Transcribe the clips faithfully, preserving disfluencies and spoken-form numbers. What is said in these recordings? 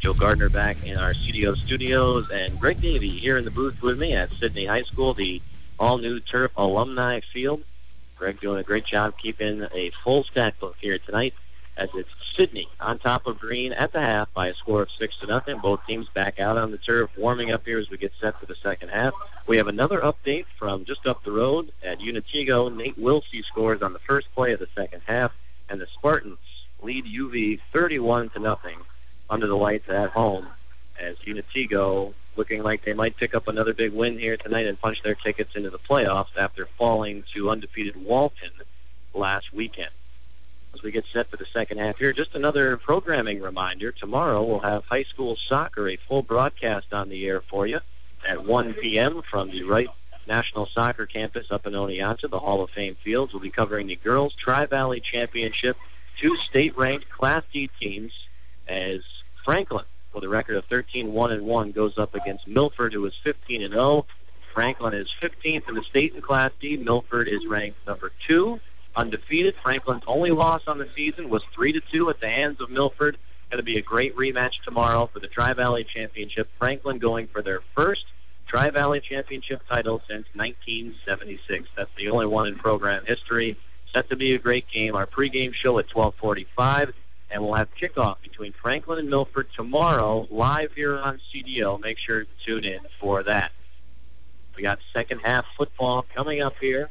Joe Gardner back in our C D O studios, and Greg Davey here in the booth with me at Sidney High School, the all-new turf alumni field. Greg doing a great job keeping a full stat book here tonight as it's Sidney on top of Green at the half by a score of six to nothing. Both teams back out on the turf, warming up here as we get set for the second half. We have another update from just up the road at Unitigo. Nate Wilsey scores on the first play of the second half, and the Spartans lead U V thirty-one to nothing under the lights at home, as Unitigo looking like they might pick up another big win here tonight and punch their tickets into the playoffs after falling to undefeated Walton last weekend. As we get set for the second half here, just another programming reminder. Tomorrow we'll have high school soccer, a full broadcast on the air for you at one p.m. from the Wright National Soccer Campus up in Oneonta, the Hall of Fame fields. We'll be covering the Girls Tri-Valley Championship, two state-ranked Class D teams, as Franklin, with a record of thirteen one and one, goes up against Milford, who is fifteen and oh. Franklin is fifteenth in the state in Class D. Milford is ranked number two, undefeated. Franklin's only loss on the season was three to two at the hands of Milford. Going to be a great rematch tomorrow for the Tri-Valley Championship. Franklin going for their first Tri-Valley Championship title since nineteen seventy-six. That's the only one in program history. Set to be a great game. Our pregame show at twelve forty-five. And we'll have kickoff between Franklin and Milford tomorrow, live here on C D O. Make sure to tune in for that. We got second half football coming up here.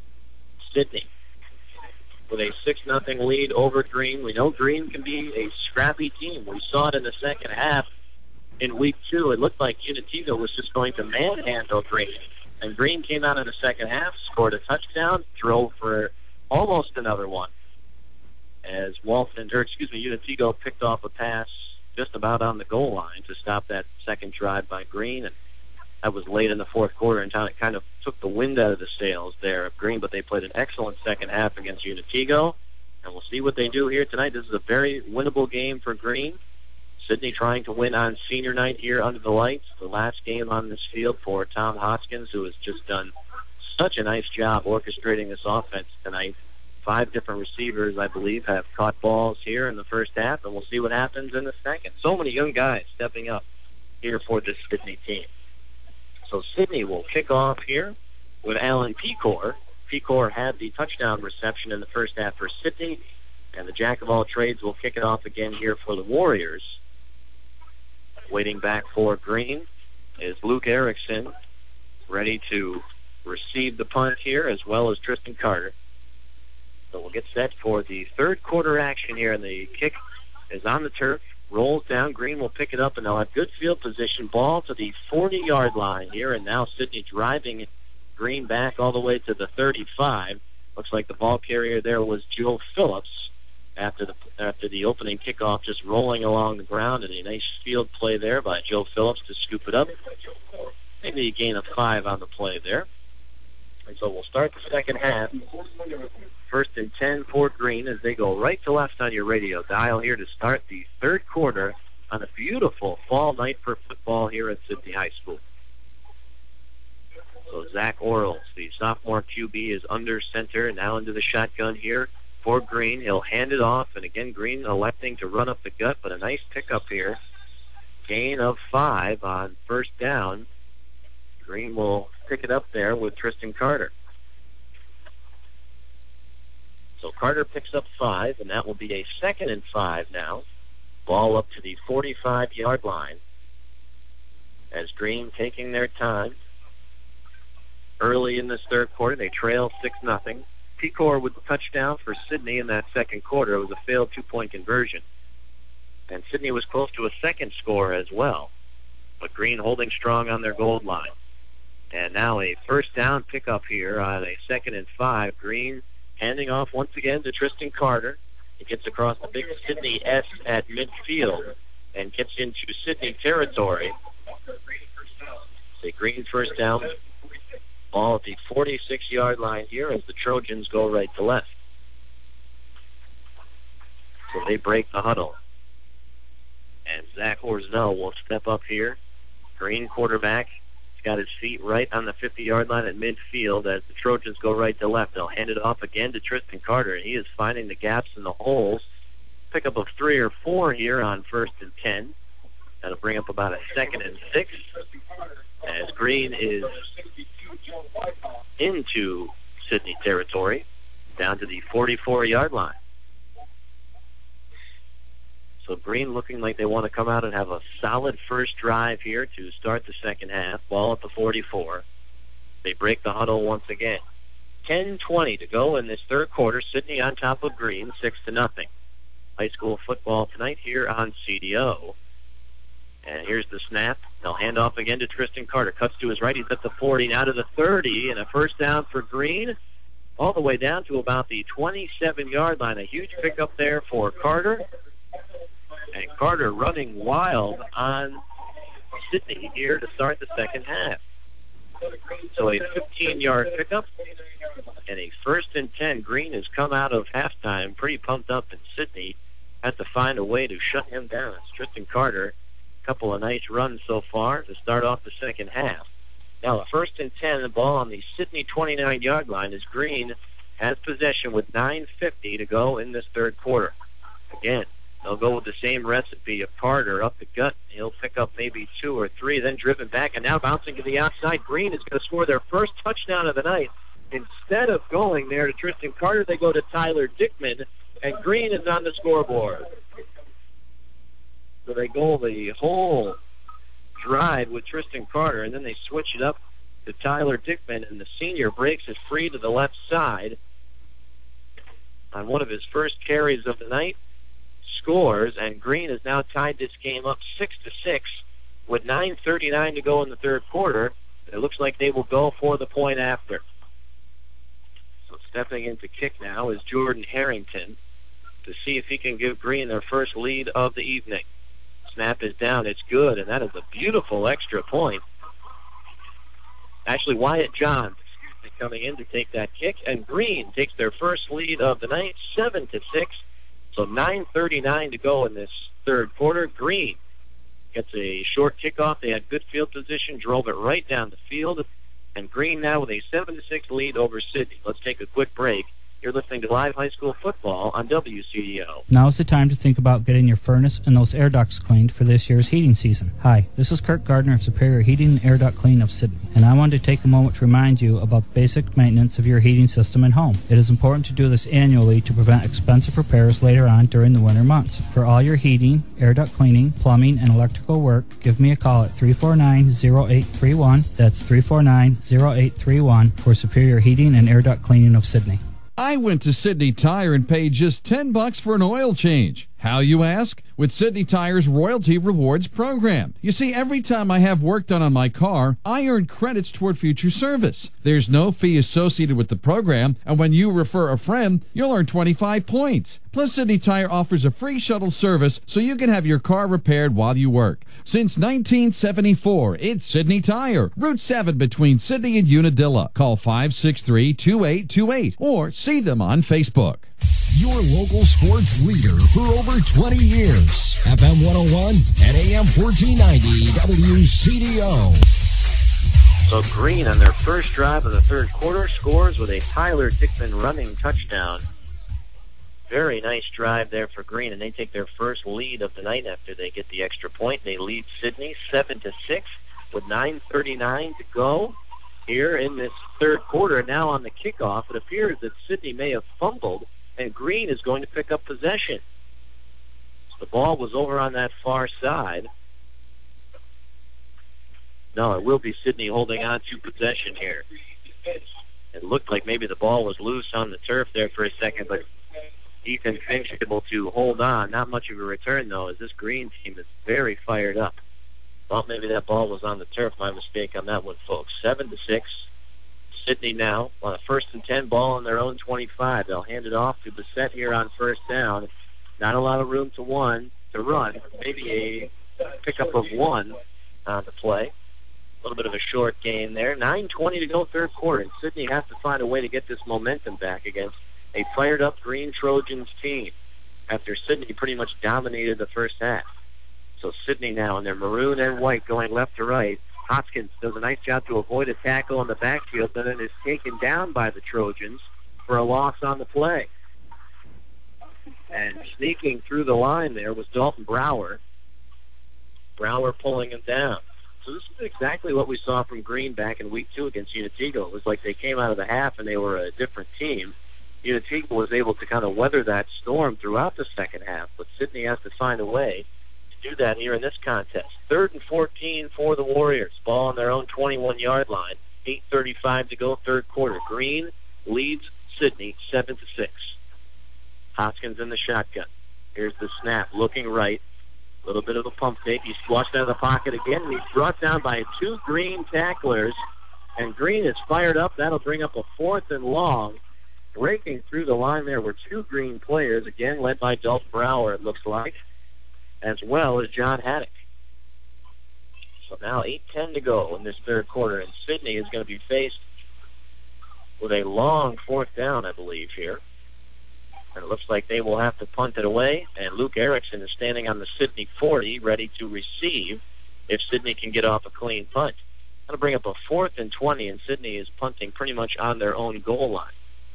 Sidney with a six nothing lead over Green. We know Green can be a scrappy team. We saw it in the second half in week two. It looked like Unitigo was just going to manhandle Green. And Green came out in the second half, scored a touchdown, drove for almost another one, as Walton, or excuse me, Unitigo picked off a pass just about on the goal line to stop that second drive by Green, and that was late in the fourth quarter, and it kind of took the wind out of the sails there of Green, but they played an excellent second half against Unitigo, and we'll see what they do here tonight. This is a very winnable game for Green. Sidney trying to win on senior night here under the lights, the last game on this field for Tom Hoskins, who has just done such a nice job orchestrating this offense tonight. Five different receivers, I believe, have caught balls here in the first half, and we'll see what happens in the second. So many young guys stepping up here for this Sidney team. So Sidney will kick off here with Alan Pecor. Pecor had the touchdown reception in the first half for Sidney, and the jack-of-all-trades will kick it off again here for the Warriors. Waiting back for Green is Luke Erickson, ready to receive the punt here, as well as Tristan Carter. So we'll get set for the third quarter action here, and the kick is on the turf, rolls down. Green will pick it up, and they'll have good field position. Ball to the forty-yard line here, and now Sidney driving Green back all the way to the thirty-five. Looks like the ball carrier there was Joe Phillips after the after the opening kickoff, just rolling along the ground, and a nice field play there by Joe Phillips to scoop it up. Maybe a gain of five on the play there. And so we'll start the second half. First and ten for Green as they go right to left on your radio dial here to start the third quarter on a beautiful fall night for football here at Sidney High School. So Zach Orles, the sophomore Q B, is under center, now into the shotgun here for Green. He'll hand it off, and again, Green electing to run up the gut, but a nice pickup here. Gain of five on first down. Green will pick it up there with Tristan Carter. So Carter picks up five, and that will be a second and five now. Ball up to the forty-five-yard line. As Green taking their time. Early in this third quarter, they trail six nothing. Pecor with the touchdown for Sidney in that second quarter. It was a failed two-point conversion. And Sidney was close to a second score as well. But Green holding strong on their goal line. And now a first down pickup here on a second and five. Green handing off once again to Tristan Carter. He gets across the big Sidney S at midfield and gets into Sidney territory. The Green first down. Ball at the forty-six-yard line here as the Trojans go right to left. So they break the huddle. And Zach Orzel will step up here. Green quarterback. He's got his feet right on the fifty-yard line at midfield as the Trojans go right to left. They'll hand it off again to Tristan Carter, and he is finding the gaps and the holes. Pickup of three or four here on first and ten. bring up about a second and six as Green is into Sidney territory, down to the forty-four-yard line. So Green looking like they want to come out and have a solid first drive here to start the second half. Ball at the forty-four. They break the huddle once again. ten twenty to go in this third quarter. Sidney on top of Green, six to nothing. High school football tonight here on C D O. And here's the snap. They'll hand off again to Tristan Carter. Cuts to his right. He's at the forty, now to the thirty, and a first down for Green, all the way down to about the twenty-seven-yard line. A huge pickup there for Carter. And Carter running wild on Sidney here to start the second half. So a fifteen-yard pickup and a first and ten. Green has come out of halftime pretty pumped up, and Sidney has to find a way to shut him down. It's Tristan Carter. A couple of nice runs so far to start off the second half. Now a first and ten, the ball on the Sidney twenty-nine-yard line as Green has possession with nine fifty to go in this third quarter. Again, they'll go with the same recipe of Carter up the gut. He'll pick up maybe two or three, then driven back, and now bouncing to the outside. Green is going to score their first touchdown of the night. Instead of going there to Tristan Carter, they go to Tyler Dickman, and Green is on the scoreboard. So they go the whole drive with Tristan Carter, and then they switch it up to Tyler Dickman, and the senior breaks it free to the left side on one of his first carries of the night. Scores, and Green has now tied this game up six to six with nine thirty-nine to go in the third quarter. It looks like they will go for the point after. So stepping into kick now is Jordan Harrington to see if he can give Green their first lead of the evening. Snap is down. It's good, and that is a beautiful extra point. Actually, Wyatt Johns coming in to take that kick, and Green takes their first lead of the night, seven to six. So nine thirty-nine to go in this third quarter. Green gets a short kickoff. They had good field position, drove it right down the field. And Green now with a seven to six lead over Sidney. Let's take a quick break. You're listening to Live High School Football on W C D O. Now is the time to think about getting your furnace and those air ducts cleaned for this year's heating season. Hi, this is Kurt Gardner of Superior Heating and Air Duct Clean of Sidney, and I wanted to take a moment to remind you about the basic maintenance of your heating system at home. It is important to do this annually to prevent expensive repairs later on during the winter months. For all your heating, air duct cleaning, plumbing, and electrical work, give me a call at three four nine, zero eight three one. That's three four nine, zero eight three one for Superior Heating and Air Duct Cleaning of Sidney. I went to Sidney Tire and paid just ten bucks for an oil change. How, you ask? With Sidney Tire's Royalty Rewards program. You see, every time I have work done on my car, I earn credits toward future service. There's no fee associated with the program, and when you refer a friend, you'll earn twenty-five points. Plus, Sidney Tire offers a free shuttle service so you can have your car repaired while you work. Since nineteen seventy-four, it's Sidney Tire, Route seven between Sidney and Unadilla. Call five six three, two eight two eight or see them on Facebook. Your local sports leader for over twenty years. F M one oh one and A M fourteen ninety W C D O. So Green on their first drive of the third quarter scores with a Tyler Dickman running touchdown. Very nice drive there for Green, and they take their first lead of the night after they get the extra point. They lead Sidney seven to six with nine thirty-nine to go here in this third quarter. Now on the kickoff, it appears that Sidney may have fumbled, and Green is going to pick up possession. The ball was over on that far side. No, it will be Sidney holding on to possession here. It looked like maybe the ball was loose on the turf there for a second, but Ethan Finch able to hold on. Not much of a return, though, as this Green team is very fired up. Thought maybe that ball was on the turf. My mistake on that one, folks. Seven to six. Sidney now on a first and ten, ball on their own twenty-five. They'll hand it off to Bissett here on first down. Not a lot of room to one to run. Maybe a pickup of one on the play. A little bit of a short gain there. nine twenty to go third quarter, and Sidney has to find a way to get this momentum back against a fired-up Green Trojans team after Sidney pretty much dominated the first half. So Sidney now in their maroon and white going left to right. Hoskins does a nice job to avoid a tackle on the backfield, but then is taken down by the Trojans for a loss on the play. And sneaking through the line there was Dalton Brower. Brower pulling him down. So this is exactly what we saw from Green back in week two against Unitigo. It was like they came out of the half and they were a different team. Unitigo was able to kind of weather that storm throughout the second half, but Sidney has to find a way to do that here in this contest. Third and fourteen for the Warriors. Ball on their own twenty-one-yard line. eight thirty-five to go, third quarter. Green leads Sidney seven to six. Hoskins in the shotgun. Here's the snap, looking right. A little bit of a pump fake. He's flushed out of the pocket again, and he's brought down by two Green tacklers. And Green is fired up. That'll bring up a fourth and long. Breaking through the line there were two Green players, again led by Dalton Brower, it looks like, as well as John Haddock. So now eight ten to go in this third quarter, and Sidney is going to be faced with a long fourth down, I believe, here. And it looks like they will have to punt it away, and Luke Erickson is standing on the Sidney forty, ready to receive if Sidney can get off a clean punt. That'll bring up a fourth and twenty, and Sidney is punting pretty much on their own goal line.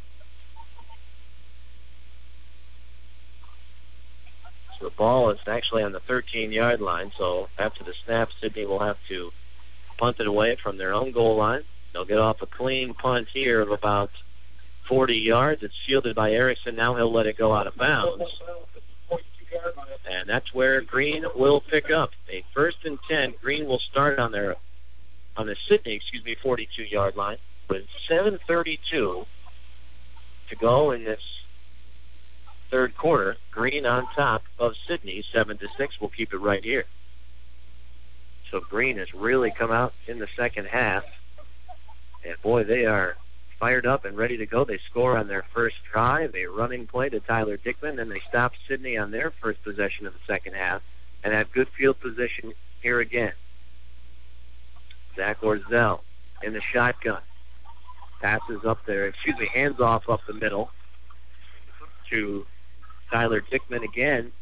So the ball is actually on the thirteen-yard line, so after the snap, Sidney will have to punt it away from their own goal line. They'll get off a clean punt here of about forty yards. It's fielded by Erickson. Now he'll let it go out of bounds. And that's where Green will pick up. A first and ten. Green will start on their on the Sidney, excuse me, forty-two-yard line with seven thirty-two to go in this third quarter. Green on top of Sidney, seven to six. We'll keep it right here. So Green has really come out in the second half. And boy, they are fired up and ready to go. They score on their first drive, a running play to Tyler Dickman, and they stop Sidney on their first possession of the second half and have good field position here again. Zach Orzel in the shotgun. Passes up there, excuse me, hands off up the middle to Tyler Dickman again.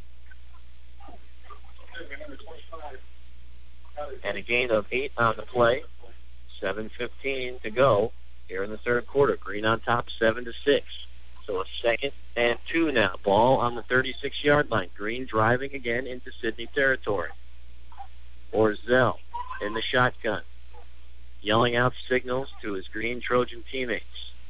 And a gain of eight on the play. seven fifteen to go here in the third quarter. Green on top, seven to six. So a second and two now. Ball on the thirty-six-yard line. Green driving again into Sidney territory. Orzel in the shotgun, yelling out signals to his Green Trojan teammates.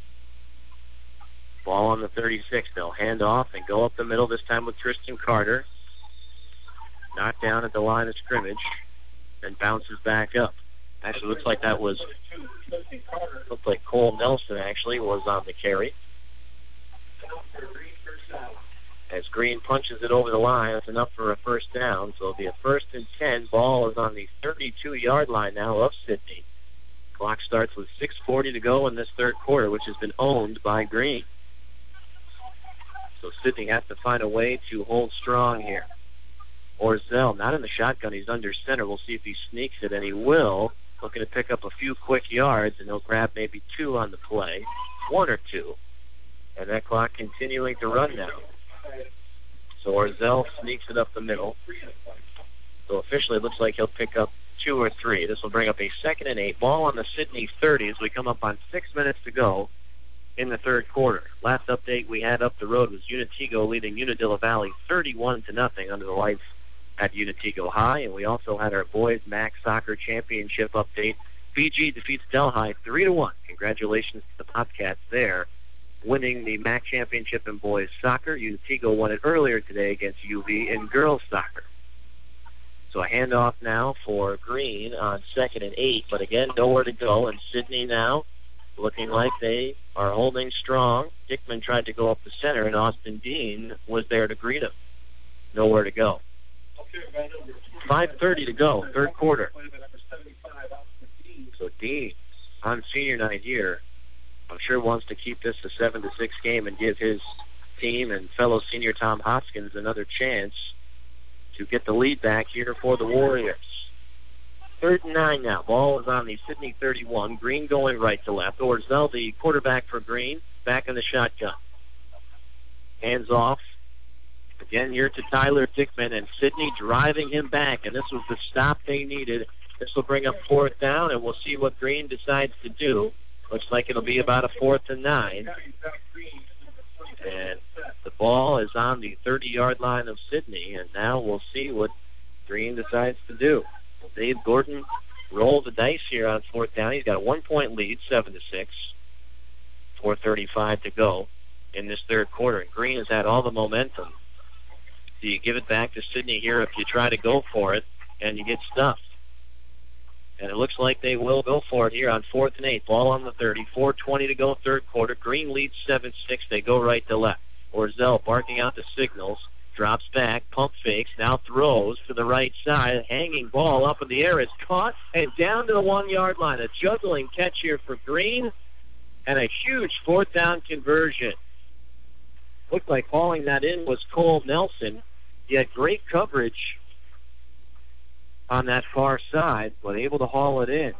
Ball on the thirty-six. They'll hand off and go up the middle, this time with Tristan Carter. Knocked down at the line of scrimmage and bounces back up. Actually, looks like that was, looked like Cole Nelson actually was on the carry. As Green punches it over the line, it's enough for a first down. So it'll be a first and ten. Ball is on the thirty-two-yard line now of Sidney. Clock starts with six forty to go in this third quarter, which has been owned by Green. So Sidney has to find a way to hold strong here. Orzel, not in the shotgun. He's under center. We'll see if he sneaks it, and he will. Looking to pick up a few quick yards, and he'll grab maybe two on the play, one or two. And that clock continuing to run now. So Orzel sneaks it up the middle. So officially it looks like he'll pick up two or three. This will bring up a second and eight. Ball on the Sidney thirty as we come up on six minutes to go in the third quarter. Last update we had up the road was Unitigo leading Unadilla Valley thirty-one to nothing under the lights at Unitigo High, and we also had our boys MAC Soccer Championship update. B G defeats Delhi three to one. Congratulations to the Bobcats there, winning the MAC Championship in boys soccer. Unitigo won it earlier today against U V in girls soccer. So a handoff now for Green on second and eight, but again, nowhere to go, and Sidney now looking like they are holding strong. Dickman tried to go up the center, and Austin Dean was there to greet him. Nowhere to go. five thirty to go, third quarter. So Dean, on senior night here, I'm sure wants to keep this a seven to six game and give his team and fellow senior Tom Hoskins another chance to get the lead back here for the Warriors. Third and nine now. Ball is on the Sidney thirty-one. Green going right to left. Orzel, the quarterback for Green, back in the shotgun. Hands off. Again here to Tyler Dickman, and Sidney driving him back, and this was the stop they needed. This will bring up fourth down, and we'll see what Green decides to do. Looks like it'll be about a fourth and nine. And the ball is on the thirty-yard line of Sidney, and now we'll see what Green decides to do. Dave Gordon rolls the dice here on fourth down. He's got a one-point lead, seven to six. four thirty-five to go in this third quarter. And Green has had all the momentum. Do you give it back to Sidney here if you try to go for it and you get stuffed? And it looks like they will go for it here on fourth and eight. Ball on the thirty. four twenty to go, third quarter. Green leads seven six. They go right to left. Orzel barking out the signals. Drops back. Pump fakes. Now throws to the right side. Hanging ball up in the air. It's caught and down to the one-yard line. A juggling catch here for Green. And a huge fourth down conversion. Looked like hauling that in was Cole Nelson. He had great coverage on that far side, but able to haul it in.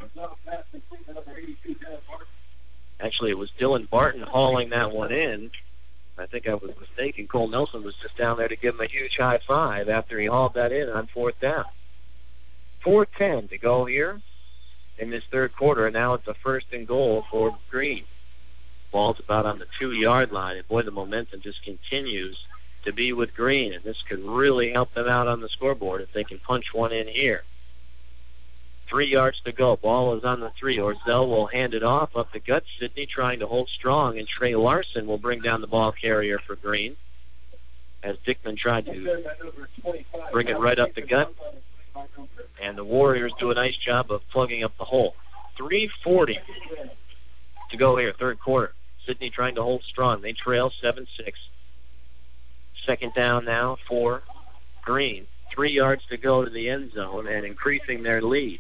Actually, it was Dylan Barton hauling that one in. I think I was mistaken. Cole Nelson was just down there to give him a huge high five after he hauled that in on fourth down. four ten to go here in this third quarter, and now it's a first and goal for Green. Ball's about on the two-yard line, and boy, the momentum just continues to be with Green, and this could really help them out on the scoreboard if they can punch one in here. Three yards to go. Ball is on the three. Orzel will hand it off up the gut. Sidney trying to hold strong, and Trey Larson will bring down the ball carrier for Green as Dickman tried to bring it right up the gut. And the Warriors do a nice job of plugging up the hole. three forty to go here, third quarter. Sidney trying to hold strong. They trail seven six. Second down now for Green. Three yards to go to the end zone and increasing their lead.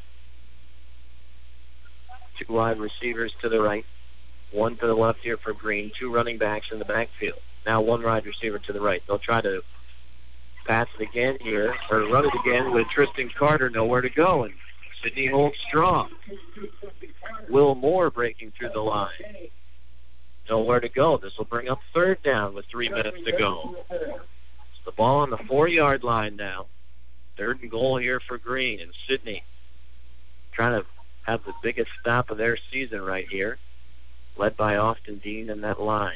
Two wide receivers to the right. One to the left here for Green. Two running backs in the backfield. Now one wide receiver to the right. They'll try to pass it again here, or run it again with Tristan Carter nowhere to go. And Sidney holds strong. Will Moore breaking through the line. Nowhere to go. This will bring up third down with three minutes to go. It's the ball on the four-yard line now. Third and goal here for Green. And Sidney trying to have the biggest stop of their season right here, led by Austin Dean in that line.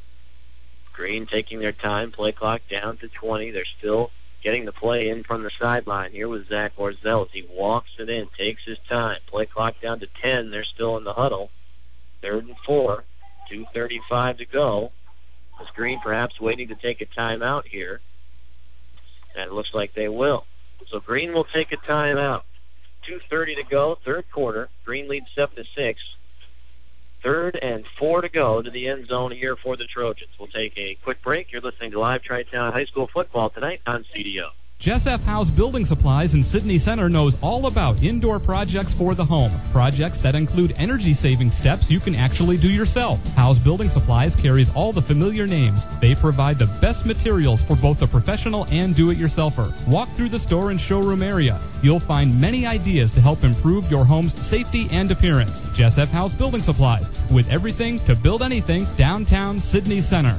Green taking their time. Play clock down to twenty. They're still getting the play in from the sideline here with Zach Orzel as he walks it in, takes his time. Play clock down to ten. They're still in the huddle. Third and four. two thirty-five to go. Is Green perhaps waiting to take a timeout here? And it looks like they will. So Green will take a timeout. two thirty to go, third quarter. Green leads seven to six. Third and four to go to the end zone here for the Trojans. We'll take a quick break. You're listening to Live Tri-Town High School football tonight on C D O. Jessup House Building Supplies in Sydney Center knows all about indoor projects for the home. Projects that include energy-saving steps you can actually do yourself. House Building Supplies carries all the familiar names. They provide the best materials for both the professional and do-it-yourselfer. Walk through the store and showroom area. You'll find many ideas to help improve your home's safety and appearance. Jessup House Building Supplies, with everything to build anything, downtown Sydney Center.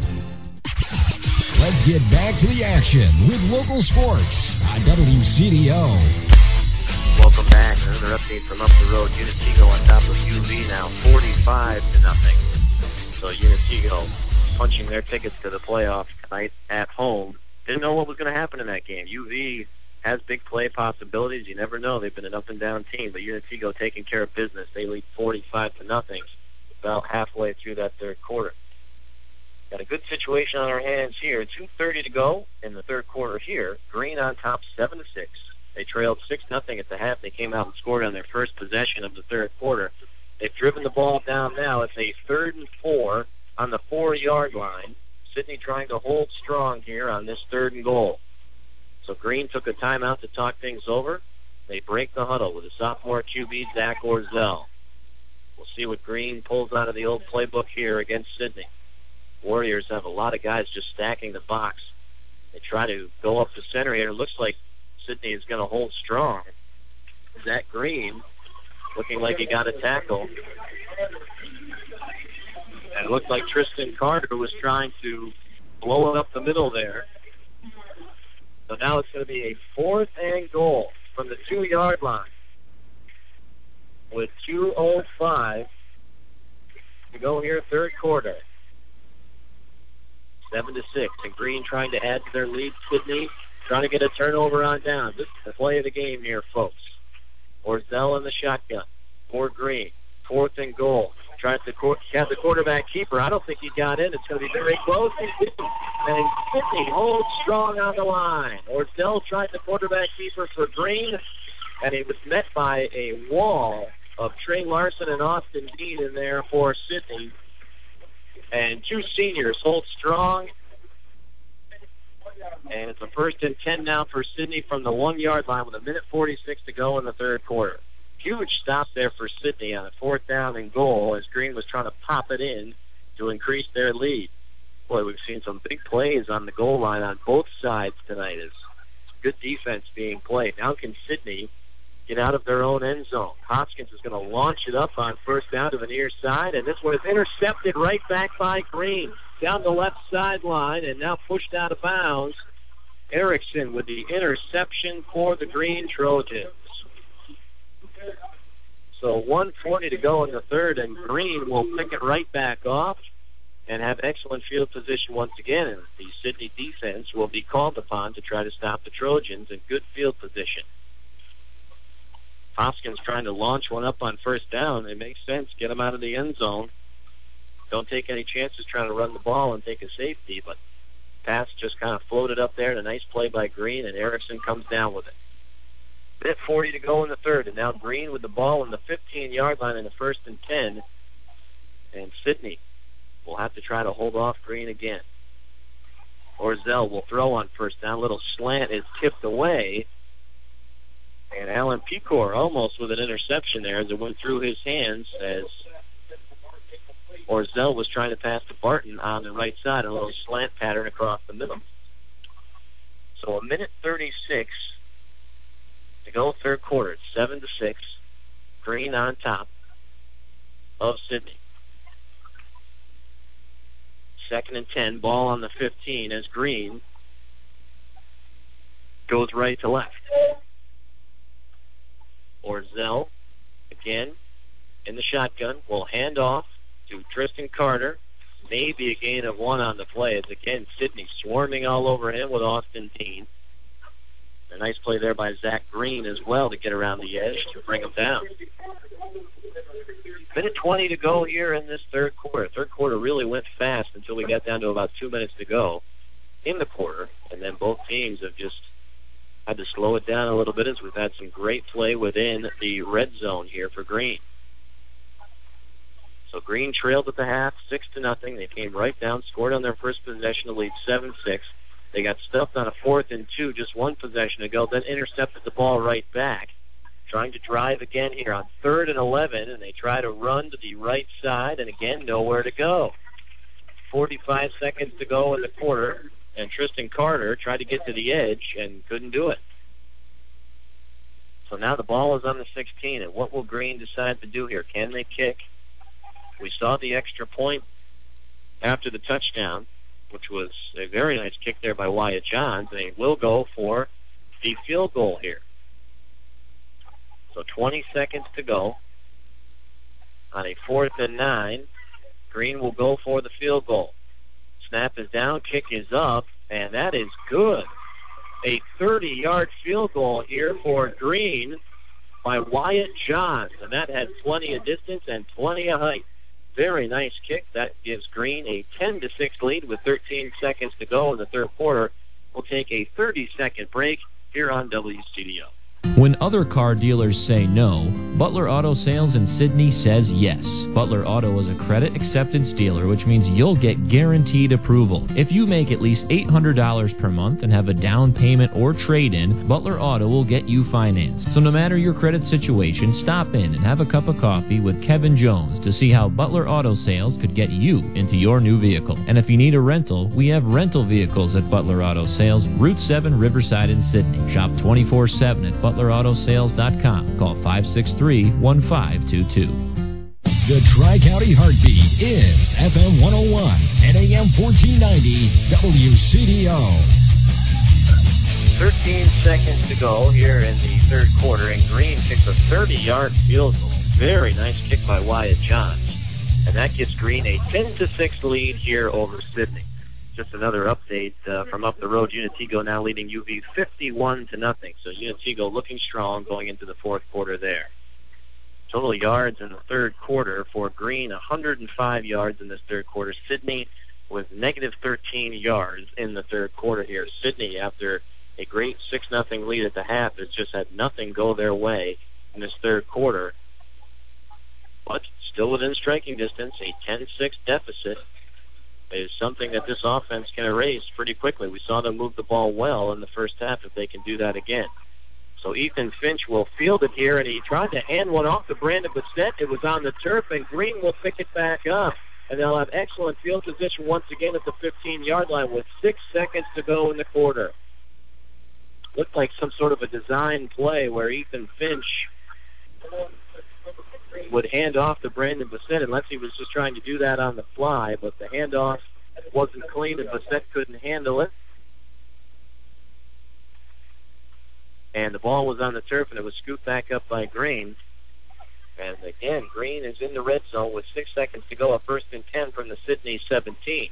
Let's get back to the action with local sports on W C D O. Welcome back. Another update from up the road. Unitego on top of U V now, forty-five to nothing. So Unitego punching their tickets to the playoffs tonight at home. Didn't know what was going to happen in that game. U V has big play possibilities. You never know. They've been an up-and-down team, but Unitego taking care of business. They lead forty-five to nothing about halfway through that third quarter. Got a good situation on our hands here. two thirty to go in the third quarter here. Green on top, seven to six. They trailed six nothing at the half. They came out and scored on their first possession of the third quarter. They've driven the ball down now. It's a third and four on the four-yard line. Sidney trying to hold strong here on this third and goal. So Green took a timeout to talk things over. They break the huddle with a sophomore Q B, Zach Orzel. We'll see what Green pulls out of the old playbook here against Sidney. Warriors have a lot of guys just stacking the box. They try to go up the center here. It looks like Sidney is going to hold strong. Zach Green looking like he got a tackle. And it looked like Tristan Carter was trying to blow it up the middle there. So now it's going to be a fourth and goal from the two-yard line with two oh five to go here, third quarter. Seven to six, and Green trying to add to their lead. Sidney trying to get a turnover on down. This is the play of the game here, folks. Orzel in the shotgun for Green. Fourth and goal. Tries to have the quarterback keeper. I don't think he got in. It's going to be very close. And Sidney holds strong on the line. Orzel tried the quarterback keeper for Green, and he was met by a wall of Trey Larson and Austin Dean in there for Sidney. And two seniors hold strong. And it's a first and ten now for Sidney from the one-yard line with a minute forty-six to go in the third quarter. Huge stop there for Sidney on a fourth down and goal as Green was trying to pop it in to increase their lead. Boy, we've seen some big plays on the goal line on both sides tonight. It's good defense being played. Now can Sidney get out of their own end zone. Hoskins is going to launch it up on first down to the near side, and this one is intercepted right back by Green. Down the left sideline and now pushed out of bounds. Erickson with the interception for the Green Trojans. So one forty to go in the third, and Green will pick it right back off and have excellent field position once again. And the Sidney defense will be called upon to try to stop the Trojans in good field position. Hoskins trying to launch one up on first down. It makes sense. Get him out of the end zone. Don't take any chances trying to run the ball and take a safety, but pass just kind of floated up there, and a nice play by Green, and Erickson comes down with it. Minute forty to go in the third, and now Green with the ball in the fifteen-yard line in the first and ten, and Sidney will have to try to hold off Green again. Orzel will throw on first down. Little slant is tipped away, and Alan Pecor almost with an interception there as it went through his hands as Orzel was trying to pass to Barton on the right side, a little slant pattern across the middle. So a minute thirty-six to go third quarter. It's seven to six. Green on top of Sidney. Second and ten. Ball on the fifteen as Green goes right to left. Orzel again in the shotgun will hand off to Tristan Carter. Maybe a gain of one on the play as again Sidney swarming all over him with Austin Dean. A nice play there by Zach Green as well to get around the edge to bring him down. Minute twenty to go here in this third quarter. Third quarter really went fast until we got down to about two minutes to go in the quarter, and then both teams have just had to slow it down a little bit as we've had some great play within the red zone here for Green. So Green trailed at the half, six to nothing. They came right down, scored on their first possession to lead seven six. They got stuffed on a fourth and two just one possession ago, then intercepted the ball right back. Trying to drive again here on third and eleven, and they try to run to the right side, and again, nowhere to go. forty-five seconds to go in the quarter, and Tristan Carter tried to get to the edge and couldn't do it. So now the ball is on the sixteen, and what will Green decide to do here? Can they kick? We saw the extra point after the touchdown, which was a very nice kick there by Wyatt Johns. They will go for the field goal here. So twenty seconds to go on a fourth and nine. Green will go for the field goal. Snap is down, kick is up, and that is good. A thirty-yard field goal here for Green by Wyatt Johns, and that had plenty of distance and plenty of height. Very nice kick. That gives Green a ten to six lead with thirteen seconds to go in the third quarter. We'll take a thirty-second break here on W C D O. When other car dealers say no, Butler Auto Sales in Sidney says yes. Butler Auto is a credit acceptance dealer, which means you'll get guaranteed approval. If you make at least eight hundred dollars per month and have a down payment or trade-in, Butler Auto will get you financed. So no matter your credit situation, stop in and have a cup of coffee with Kevin Jones to see how Butler Auto Sales could get you into your new vehicle. And if you need a rental, we have rental vehicles at Butler Auto Sales, Route seven, Riverside in Sidney. Shop twenty-four seven at butler auto sales dot com. Call five six three, one five two two. The Tri-County Heartbeat is F M one oh one and A M fourteen ninety W C D O. thirteen seconds to go here in the third quarter, and Green kicks a thirty-yard field goal. Very nice kick by Wyatt Johns. And that gives Green a ten to six lead here over Sidney. just another update uh, from up the road. Unitigo now leading U V fifty-one to nothing. So Unitigo looking strong going into the fourth quarter there. Total yards in the third quarter for Green, one hundred five yards in this third quarter. Sidney with negative thirteen yards in the third quarter here. Sidney, after a great six nothing lead at the half, has just had nothing go their way in this third quarter. But still within striking distance, a ten six deficit is something that this offense can erase pretty quickly. We saw them move the ball well in the first half if they can do that again. So Ethan Finch will field it here, and he tried to hand one off to Brandon Bassett. It was on the turf, and Green will pick it back up. And they'll have excellent field position once again at the fifteen-yard line with six seconds to go in the quarter. Looked like some sort of a design play where Ethan Finch would hand off to Brandon Bassett, unless he was just trying to do that on the fly, but the handoff wasn't clean and Bassett couldn't handle it. And the ball was on the turf, and it was scooped back up by Green. And again, Green is in the red zone with six seconds to go, a first and ten from the Sidney seventeen.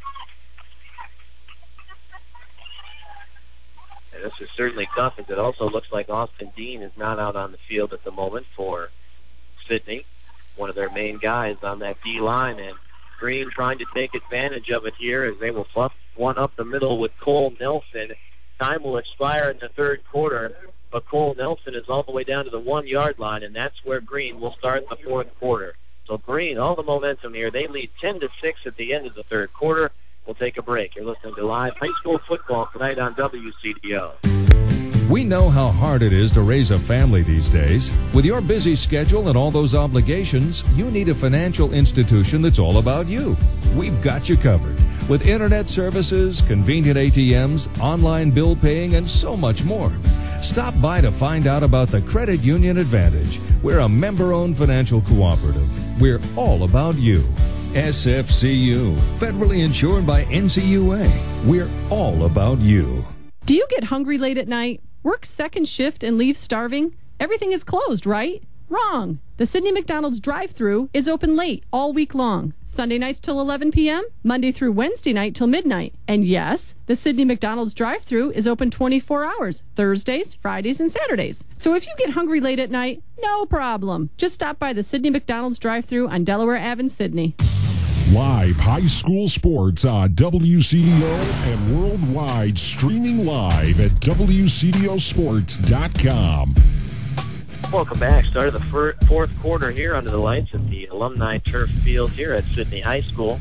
And this is certainly tough, as it also looks like Austin Dean is not out on the field at the moment for Sidney, one of their main guys on that D-line. And Green trying to take advantage of it here as they will fluff one up the middle with Cole Nelson. Time will expire in the third quarter, but Cole Nelson is all the way down to the one-yard line, and that's where Green will start the fourth quarter. So Green, all the momentum here. They lead ten to six at the end of the third quarter. We'll take a break. You're listening to live high school football tonight on W C D O. We know how hard it is to raise a family these days. With your busy schedule and all those obligations, you need a financial institution that's all about you. We've got you covered with internet services, convenient A T Ms, online bill paying, and so much more. Stop by to find out about the Credit Union Advantage. We're a member-owned financial cooperative. We're all about you. S F C U, federally insured by N C U A. We're all about you. Do you get hungry late at night? Work second shift and leave starving? Everything is closed, right? Wrong. The Sidney McDonald's drive-thru is open late all week long. Sunday nights till eleven p.m., Monday through Wednesday night till midnight. And yes, the Sidney McDonald's drive-thru is open twenty-four hours, Thursdays, Fridays, and Saturdays. So if you get hungry late at night, no problem. Just stop by the Sidney McDonald's drive-thru on Delaware Avenue in Sidney. Live high school sports on W C D O and worldwide, streaming live at W C D O sports dot com. Welcome back. Start of the fir- fourth quarter here under the lights at the Alumni Turf Field here at Sidney High School.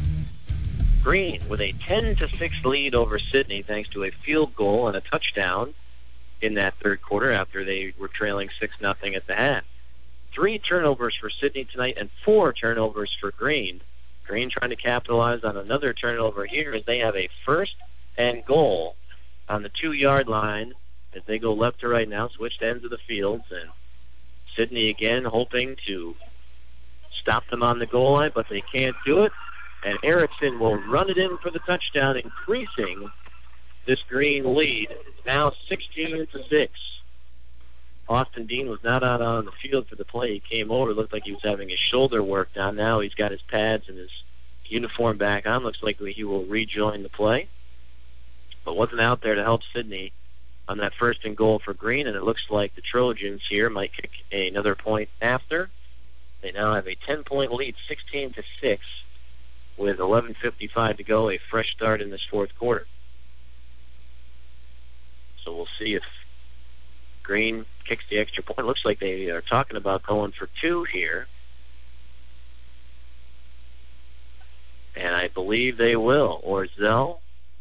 Green with a ten to six lead over Sidney thanks to a field goal and a touchdown in that third quarter after they were trailing six nothing at the half. Three turnovers for Sidney tonight and four turnovers for Green. Green trying to capitalize on another turnover here as they have a first and goal on the two-yard line as they go left to right now, switched ends of the fields, and Sidney again hoping to stop them on the goal line, but they can't do it. And Erickson will run it in for the touchdown, increasing this Green lead. It's now sixteen to six. Austin Dean was not out on the field for the play. He came over, looked like he was having his shoulder worked on. Now he's got his pads and his uniform back on. Looks like he will rejoin the play, but wasn't out there to help Sidney on that first and goal for Green, and it looks like the Trojans here might kick another point after. They now have a ten-point lead, sixteen to six, with eleven fifty-five to go, a fresh start in this fourth quarter. So we'll see if Green kicks the extra point. Looks like they are talking about going for two here. And I believe they will. Orzel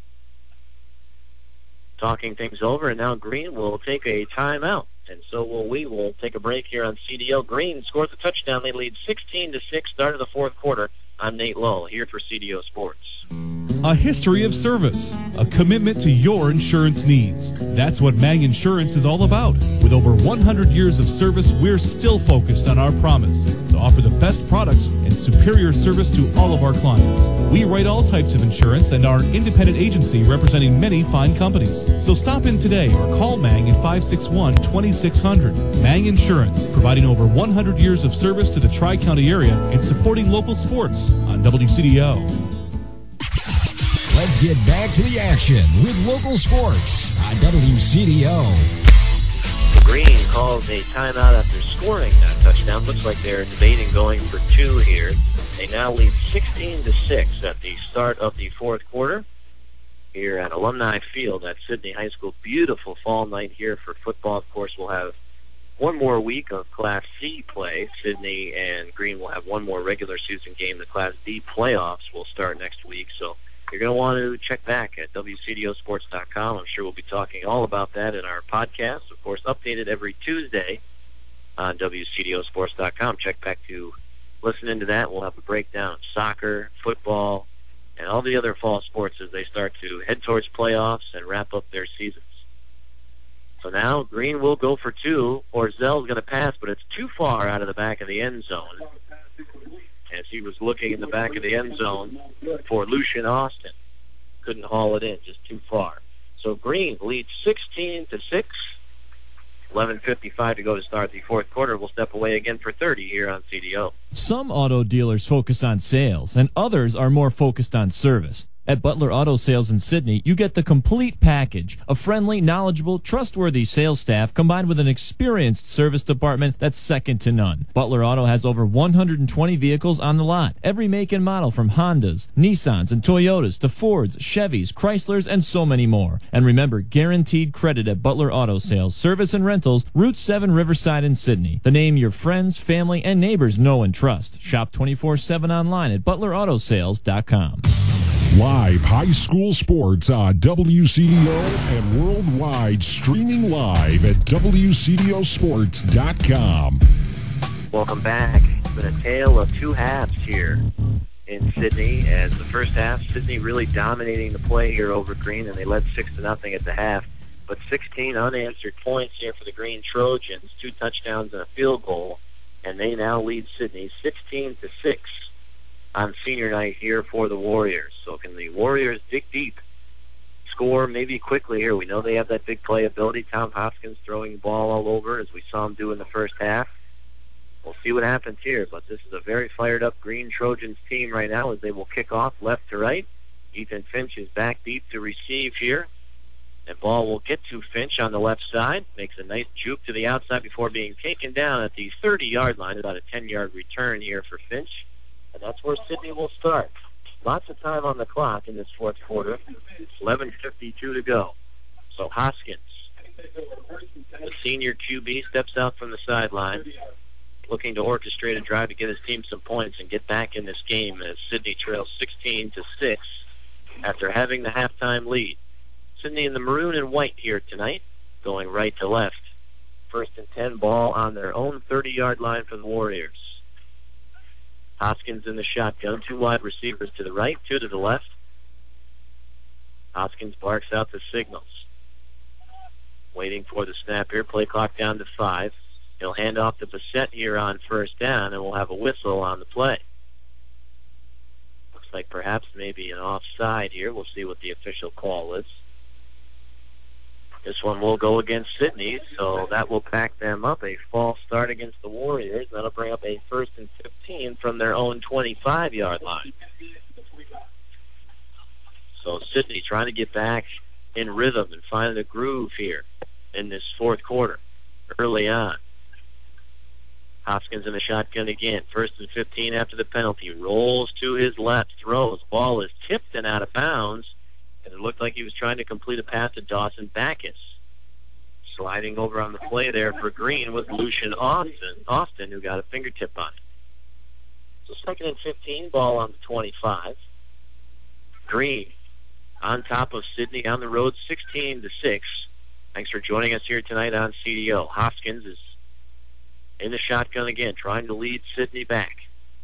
talking things over, and now Green will take a timeout. And so will we. We'll take a break here on C D O. Green scores a touchdown. They lead sixteen to six, start of the fourth quarter. I'm Nate Lowe, here for C D O Sports. A history of service, a commitment to your insurance needs. That's what Mang Insurance is all about. With over one hundred years of service, we're still focused on our promise to offer the best products and superior service to all of our clients. We write all types of insurance and are an independent agency representing many fine companies. So stop in today or call Mang at five six one, two six zero zero. Mang Insurance, providing over one hundred years of service to the Tri-County area and supporting local sports on W C D O. Let's get back to the action with local sports on W C D O. Green calls a timeout after scoring that touchdown. Looks like they're debating going for two here. They now lead sixteen to six at the start of the fourth quarter here at Alumni Field at Sidney High School. Beautiful fall night here for football. Of course, we'll have one more week of Class C play. Sidney and Green will have one more regular season game. The Class D playoffs will start next week. So you're going to want to check back at W C D O sports dot com. I'm sure we'll be talking all about that in our podcast. Of course, updated every Tuesday on W C D O sports dot com. Check back to listen into that. We'll have a breakdown of soccer, football, and all the other fall sports as they start to head towards playoffs and wrap up their seasons. So now Green will go for two. Orzell's going to pass, but it's too far out of the back of the end zone. As he was looking in the back of the end zone for Lucian Austin. Couldn't haul it in, just too far. So Green leads sixteen to six. eleven fifty-five to go to start the fourth quarter. We'll step away again for thirty here on C D O. Some auto dealers focus on sales, and others are more focused on service. At Butler Auto Sales in Sidney, you get the complete package. A friendly, knowledgeable, trustworthy sales staff combined with an experienced service department that's second to none. Butler Auto has over one hundred twenty vehicles on the lot. Every make and model from Hondas, Nissans, and Toyotas to Fords, Chevys, Chryslers, and so many more. And remember, guaranteed credit at Butler Auto Sales, Service and Rentals, Route seven Riverside in Sidney. The name your friends, family, and neighbors know and trust. Shop twenty-four seven online at butler auto sales dot com. Live high school sports on W C D O and worldwide, streaming live at W C D O sports dot com. Welcome back. It's been a tale of two halves here in Sidney. As the first half, Sidney really dominating the play here over Green, and they led six to nothing at the half. But sixteen unanswered points here for the Green Trojans, two touchdowns and a field goal, and they now lead Sidney sixteen to six. On senior night here for the Warriors. So can the Warriors dig deep, score maybe quickly here? We know they have that big play ability. Tom Hoskins throwing the ball all over as we saw him do in the first half. We'll see what happens here, but this is a very fired up Green Trojans team right now as they will kick off left to right. Ethan Finch is back deep to receive here. The ball will get to Finch on the left side. Makes a nice juke to the outside before being taken down at the thirty-yard line. About a ten-yard return here for Finch. And that's where Sidney will start. Lots of time on the clock in this fourth quarter. eleven fifty-two to go. So Hoskins, the senior Q B, steps out from the sideline, looking to orchestrate a drive to get his team some points and get back in this game as Sidney trails sixteen to six after having the halftime lead. Sidney in the maroon and white here tonight, going right to left. First and ten, ball on their own thirty-yard line for the Warriors. Hoskins in the shotgun, two wide receivers to the right, two to the left. Hoskins barks out the signals. Waiting for the snap here, play clock down to five. He'll hand off to Bassett here on first down, and we'll have a whistle on the play. Looks like perhaps maybe an offside here. We'll see what the official call is. This one will go against Sidney, so that will pack them up. A false start against the Warriors. That'll bring up a first and fifteen from their own twenty-five-yard line. So Sidney trying to get back in rhythm and find a groove here in this fourth quarter early on. Hoskins in the shotgun again. First and fifteen after the penalty. Rolls to his left, throws. Ball is tipped and out of bounds. And it looked like he was trying to complete a pass to Dawson Backus. Sliding over on the play there for Green was Lucian Austin, Austin who got a fingertip on it. So second and fifteen, ball on the twenty-five. Green on top of Sidney on the road, sixteen to six. Thanks for joining us here tonight on C D O. Hoskins is in the shotgun again, trying to lead Sidney back.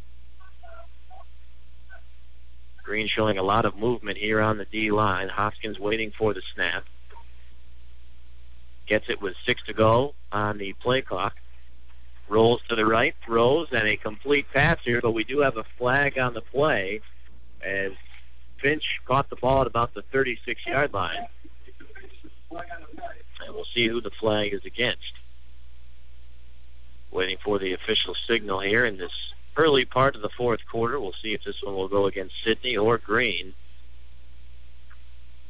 Green showing a lot of movement here on the D-line. Hoskins waiting for the snap. Gets it with six to go on the play clock. Rolls to the right, throws, and a complete pass here, but we do have a flag on the play as Finch caught the ball at about the thirty-six-yard line. And we'll see who the flag is against. Waiting for the official signal here in this early part of the fourth quarter. We'll see if this one will go against Sidney or Green.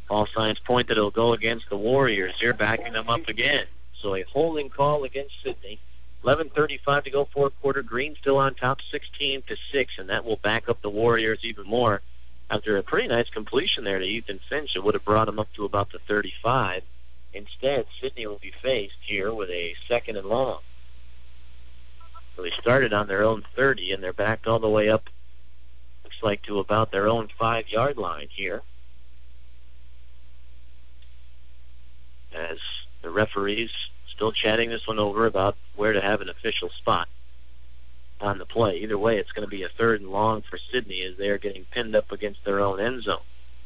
All signs point that it'll go against the Warriors. They're backing them up again. So a holding call against Sidney. eleven thirty-five to go, fourth quarter. Green still on top, sixteen to six, and that will back up the Warriors even more. After a pretty nice completion there to Ethan Finch, it would have brought him up to about the thirty-five. Instead, Sidney will be faced here with a second and long. So they started on their own thirty, and they're backed all the way up, looks like, to about their own five-yard line here. As the referees still chatting this one over about where to have an official spot on the play. Either way, it's going to be a third and long for Sidney as they're getting pinned up against their own end zone.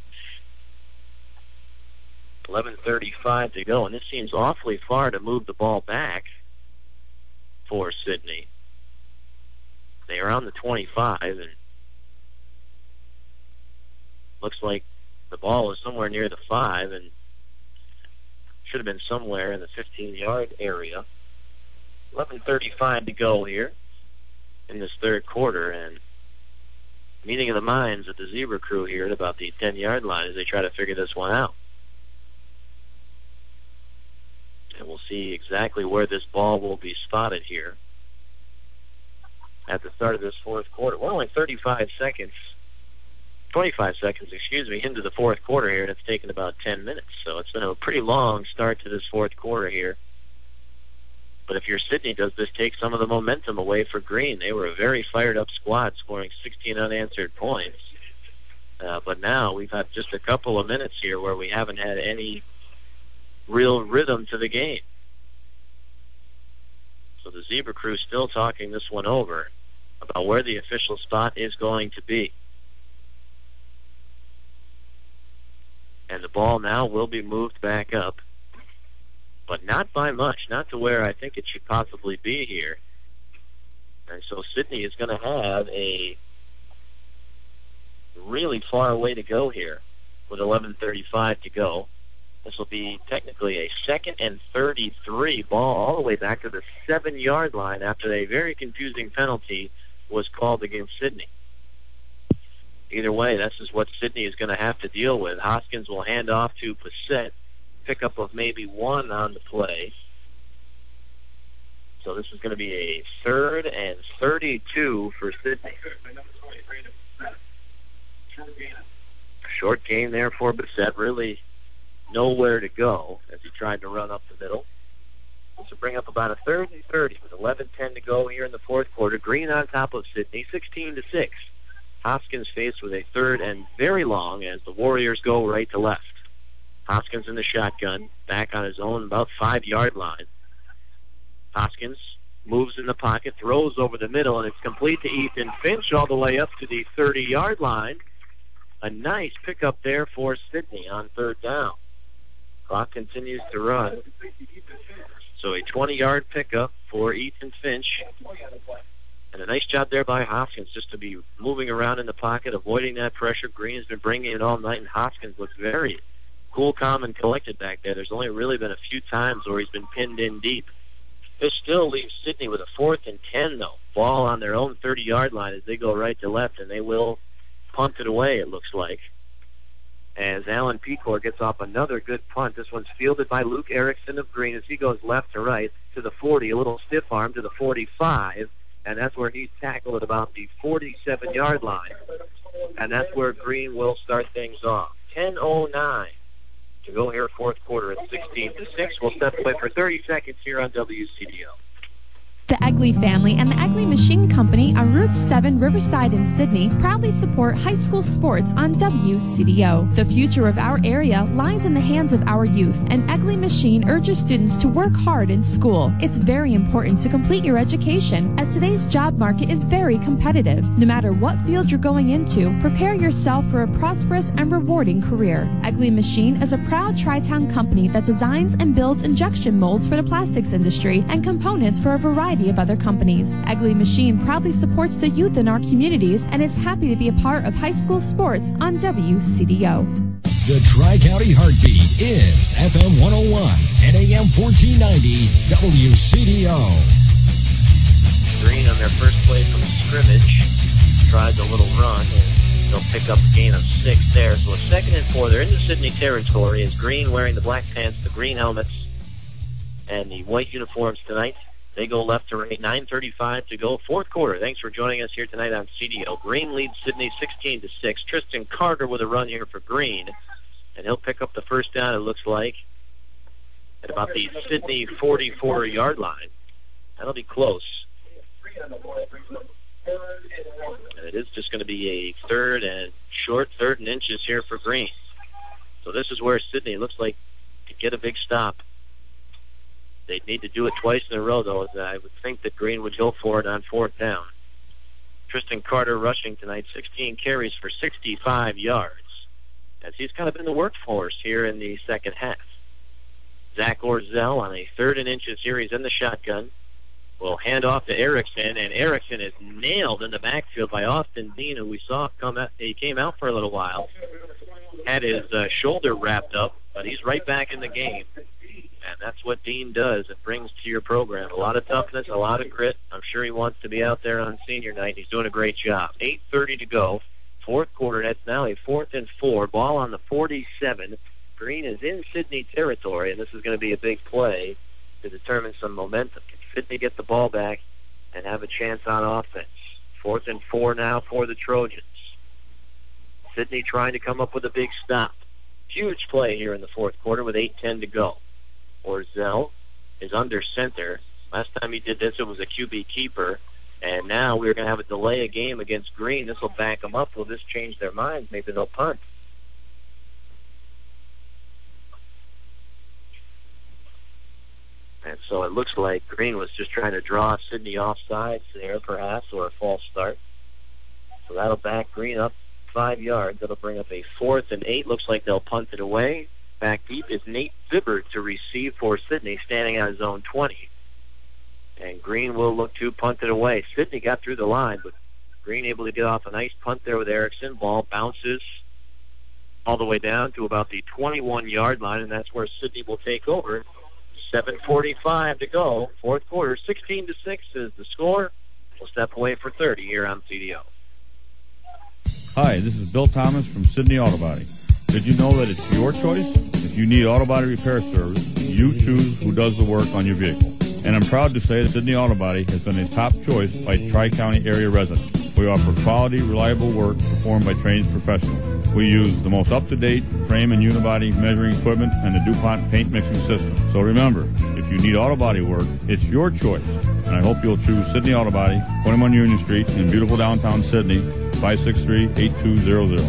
eleven thirty-five to go, and this seems awfully far to move the ball back for Sidney. They are on the twenty-five, and looks like the ball is somewhere near the five, and should have been somewhere in the fifteen-yard area. eleven thirty-five to go here in this third quarter, and meeting of the minds at the Zebra Crew here at about the ten-yard line as they try to figure this one out. And we'll see exactly where this ball will be spotted here at the start of this fourth quarter. We're only thirty-five seconds, twenty-five seconds, excuse me, into the fourth quarter here, and it's taken about ten minutes. So it's been a pretty long start to this fourth quarter here. But if you're Sidney, does this take some of the momentum away for Green? They were a very fired-up squad, scoring sixteen unanswered points. Uh, but now we've had just a couple of minutes here where we haven't had any real rhythm to the game. So the Zebra Crew still talking this one over about where the official spot is going to be. And the ball now will be moved back up, but not by much, not to where I think it should possibly be here. And so Sidney is going to have a really far way to go here with eleven thirty-five to go. This will be technically a second and thirty-three, ball all the way back to the seven-yard line after a very confusing penalty was called against Sidney. Either way, this is what Sidney is going to have to deal with. Hoskins will hand off to Passett. Pickup of maybe one on the play. So this is going to be a third and thirty-two for Sidney. Short gain there for Passett. Really nowhere to go as he tried to run up the middle. This will bring up about a third and thirty with eleven ten to go here in the fourth quarter. Green on top of Sidney, sixteen to six. Hoskins faced with a third and very long as the Warriors go right to left. Hoskins in the shotgun, back on his own about five-yard line. Hoskins moves in the pocket, throws over the middle, and it's complete to Ethan Finch all the way up to the thirty-yard line. A nice pickup there for Sidney on third down. Clock continues to run. So a twenty-yard pickup for Ethan Finch. And a nice job there by Hoskins just to be moving around in the pocket, avoiding that pressure. Green has been bringing it all night, and Hoskins looks very cool, calm, and collected back there. There's only really been a few times where he's been pinned in deep. This still leaves Sidney with a fourth and ten, though. Ball on their own thirty-yard line as they go right to left, and they will punt it away, it looks like. As Alan Pecor gets off another good punt. This one's fielded by Luke Erickson of Green as he goes left to right to the forty, a little stiff arm to the forty-five, and that's where he's tackled at about the forty-seven-yard line. And that's where Green will start things off. ten oh nine to go here, fourth quarter at sixteen to six. We'll step away for thirty seconds here on W C D O. The Egley family and the Egley Machine Company on Route seven Riverside in Sydney proudly support high school sports on W C D O. The future of our area lies in the hands of our youth, and Egley Machine urges students to work hard in school. It's very important to complete your education, as today's job market is very competitive. No matter what field you're going into, prepare yourself for a prosperous and rewarding career. Egley Machine is a proud Tri-Town company that designs and builds injection molds for the plastics industry and components for a variety of other companies. Egley Machine proudly supports the youth in our communities and is happy to be a part of high school sports on W C D O. The Tri-County Heartbeat is F M one oh one and A M fourteen ninety W C D O. Green on their first play from scrimmage tries a little run, and They'll pick up a gain of six there. So a second and four. They're in the Sydney territory as Green wearing the black pants, the green helmets, and the white uniforms tonight. They go left to right. nine thirty-five to go. Fourth quarter. Thanks for joining us here tonight on C D O. Green leads Sydney sixteen to six. Tristan Carter with a run here for Green. And he'll pick up the first down, it looks like, at about the Sydney forty-four-yard line. That'll be close. And it is just going to be a third and short, third and inches here for Green. So this is where Sydney looks like to get a big stop. They'd need to do it twice in a row, though, as I would think that Green would go for it on fourth down. Tristan Carter rushing tonight, sixteen carries for sixty-five yards, as he's kind of been the workhorse here in the second half. Zach Orzel on a third and inches here. He's in the shotgun. Will hand off to Erickson, and Erickson is nailed in the backfield by Austin Dean, who we saw come out. He came out for a little while, had his uh, shoulder wrapped up, but he's right back in the game. And that's what Dean does. It brings to your program a lot of toughness, a lot of grit. I'm sure he wants to be out there on senior night. He's doing a great job. eight thirty to go. Fourth quarter. That's now a fourth and four. Ball on the forty-seven. Green is in Sydney territory, and this is going to be a big play to determine some momentum. Can Sydney get the ball back and have a chance on offense? Fourth and four now for the Trojans. Sydney trying to come up with a big stop. Huge play here in the fourth quarter with eight ten to go. Orzel is under center. Last time he did this, it was a Q B keeper. And now we're going to have a delay a game against Green. This will back them up. Will this change their minds? Maybe they'll punt. And so it looks like Green was just trying to draw Sydney offsides there, perhaps, or a false start. So that'll back Green up five yards. That'll bring up a fourth and eight. Looks like they'll punt it away. Back deep is Nate Zibbert to receive for Sydney, standing on his own twenty. And Green will look to punt it away. Sydney got through the line, but Green able to get off a nice punt there with Erickson. Ball bounces all the way down to about the twenty-one-yard line, and that's where Sydney will take over. seven forty-five to go. Fourth quarter, sixteen to six is the score. We'll step away for thirty here on C D O. Hi, this is Bill Thomas from Sydney Auto Body. Did you know that it's your choice? If you need auto body repair service, you choose who does the work on your vehicle. And I'm proud to say that Sydney Auto Body has been a top choice by Tri-County area residents. We offer quality, reliable work performed by trained professionals. We use the most up-to-date frame and unibody measuring equipment and the DuPont paint mixing system. So remember, if you need auto body work, it's your choice. And I hope you'll choose Sydney Auto Body, twenty-one Union Street in beautiful downtown Sydney, five six three, eight two zero zero.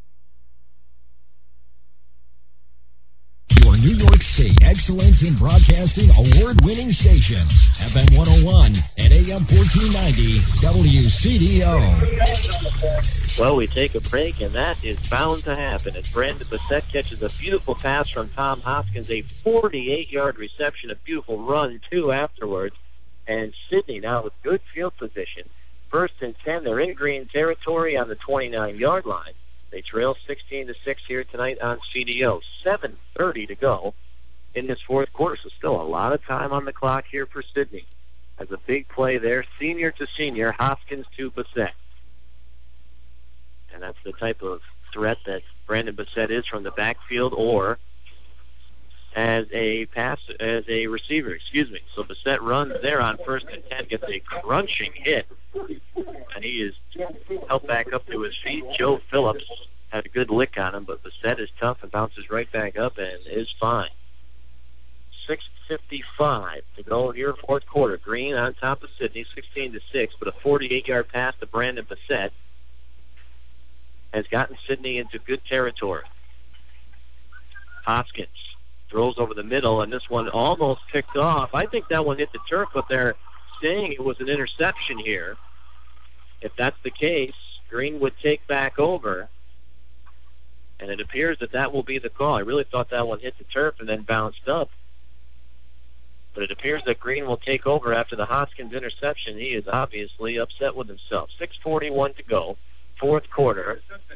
Your New York State Excellence in Broadcasting award-winning station, F M one oh one and A M fourteen ninety W C D O. Well, we take a break, and that is bound to happen as Brandon Bassett catches a beautiful pass from Tom Hoskins, a forty-eight-yard reception, a beautiful run, too, afterwards. And Sydney now with good field position. First and ten, they're in Green territory on the twenty-nine-yard line. They trail sixteen to six here tonight on C D O. seven thirty to go in this fourth quarter, so still a lot of time on the clock here for Sydney. Has a big play there, senior to senior, Hoskins to Bassett. And that's the type of threat that Brandon Bassett is from the backfield or as a pass, as a receiver, excuse me. So Bassett runs there on first and ten, gets a crunching hit, and he is helped back up to his feet. Joe Phillips had a good lick on him, but Bassett is tough and bounces right back up and is fine. six fifty-five to go here, fourth quarter. Green on top of Sydney, sixteen to six, but a forty-eight-yard pass to Brandon Bassett has gotten Sydney into good territory. Hoskins throws over the middle, and this one almost picked off. I think that one hit the turf, but they're saying it was an interception here. If that's the case, Green would take back over, and it appears that that will be the call. I really thought that one hit the turf and then bounced up, but it appears that Green will take over after the Hoskins interception. He is obviously upset with himself. six forty-one to go, fourth quarter.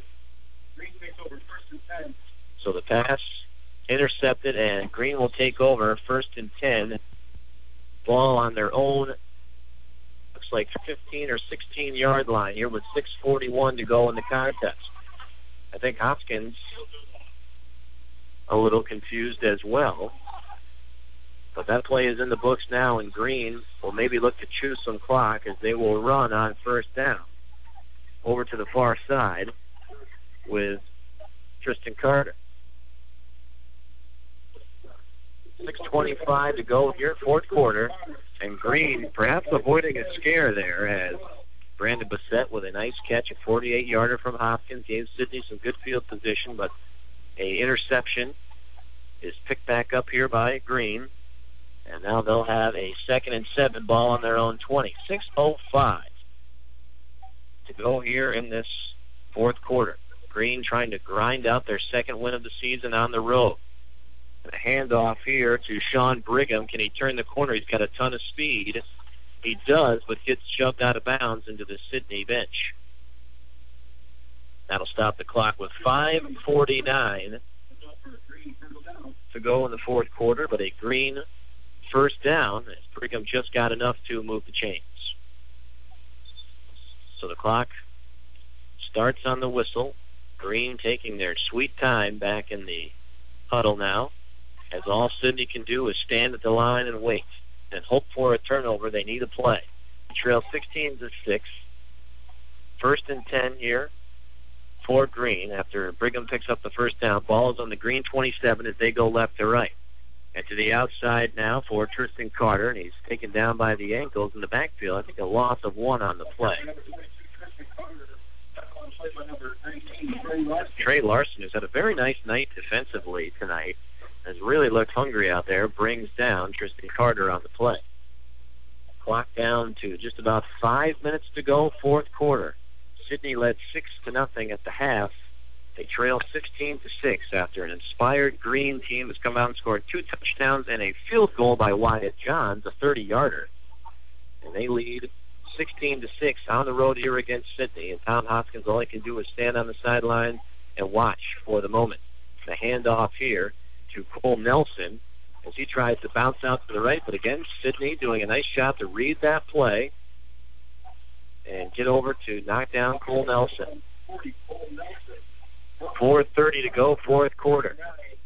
So the pass intercepted, and Green will take over first and ten. Ball on their own, looks like fifteen or sixteen-yard line here with six forty-one to go in the contest. I think Hopkins a little confused as well. But that play is in the books now, and Green will maybe look to chew some clock as they will run on first down. Over to the far side with Tristan Carter. six twenty-five to go here, fourth quarter. And Green perhaps avoiding a scare there as Brandon Bassett with a nice catch, a forty-eight yarder from Hopkins, gave Sidney some good field position, but a interception is picked back up here by Green. And now they'll have a second and seven, ball on their own twenty. six oh five to go here in this fourth quarter. Green trying to grind out their second win of the season on the road. And a handoff here to Sean Brigham. Can he turn the corner? He's got a ton of speed. He does, but gets shoved out of bounds into the Sidney bench. That'll stop the clock with five forty-nine to go in the fourth quarter, but a Green first down as Brigham just got enough to move the chains. So the clock starts on the whistle. Green taking their sweet time back in the huddle now, as all Sidney can do is stand at the line and wait and hope for a turnover. They need a play. Trail sixteen to six. First and ten here for Green after Brigham picks up the first down. Ball is on the Green twenty-seven as they go left to right. And to the outside now for Tristan Carter, and he's taken down by the ankles in the backfield. I think a loss of one on the play. Trey Larson, who's had a very nice night defensively tonight, has really looked hungry out there, brings down Tristan Carter on the play. Clock down to just about five minutes to go, fourth quarter. Sidney led six to nothing at the half. They trail sixteen to six after an inspired Green team has come out and scored two touchdowns and a field goal by Wyatt Johns, a thirty-yarder. And they lead sixteen to six on the road here against Sidney. And Tom Hopkins, all he can do is stand on the sideline and watch for the moment. The handoff here to Cole Nelson as he tries to bounce out to the right. But again, Sidney doing a nice job to read that play and get over to knock down Cole Nelson. four thirty to go, fourth quarter.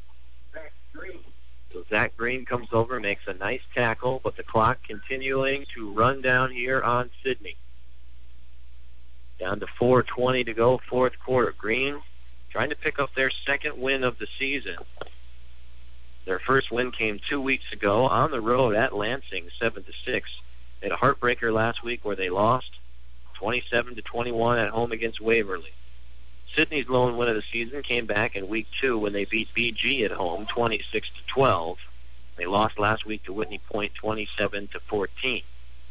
So Zach Green comes over, makes a nice tackle, but the clock continuing to run down here on Sidney. Down to four twenty to go, fourth quarter. Green trying to pick up their second win of the season. Their first win came two weeks ago on the road at Lansing, seven to six. They had a heartbreaker last week where they lost twenty-seven to twenty-one at home against Waverly. Sidney's lone win of the season came back in week two when they beat B G at home, twenty-six to twelve. They lost last week to Whitney Point, twenty-seven to fourteen.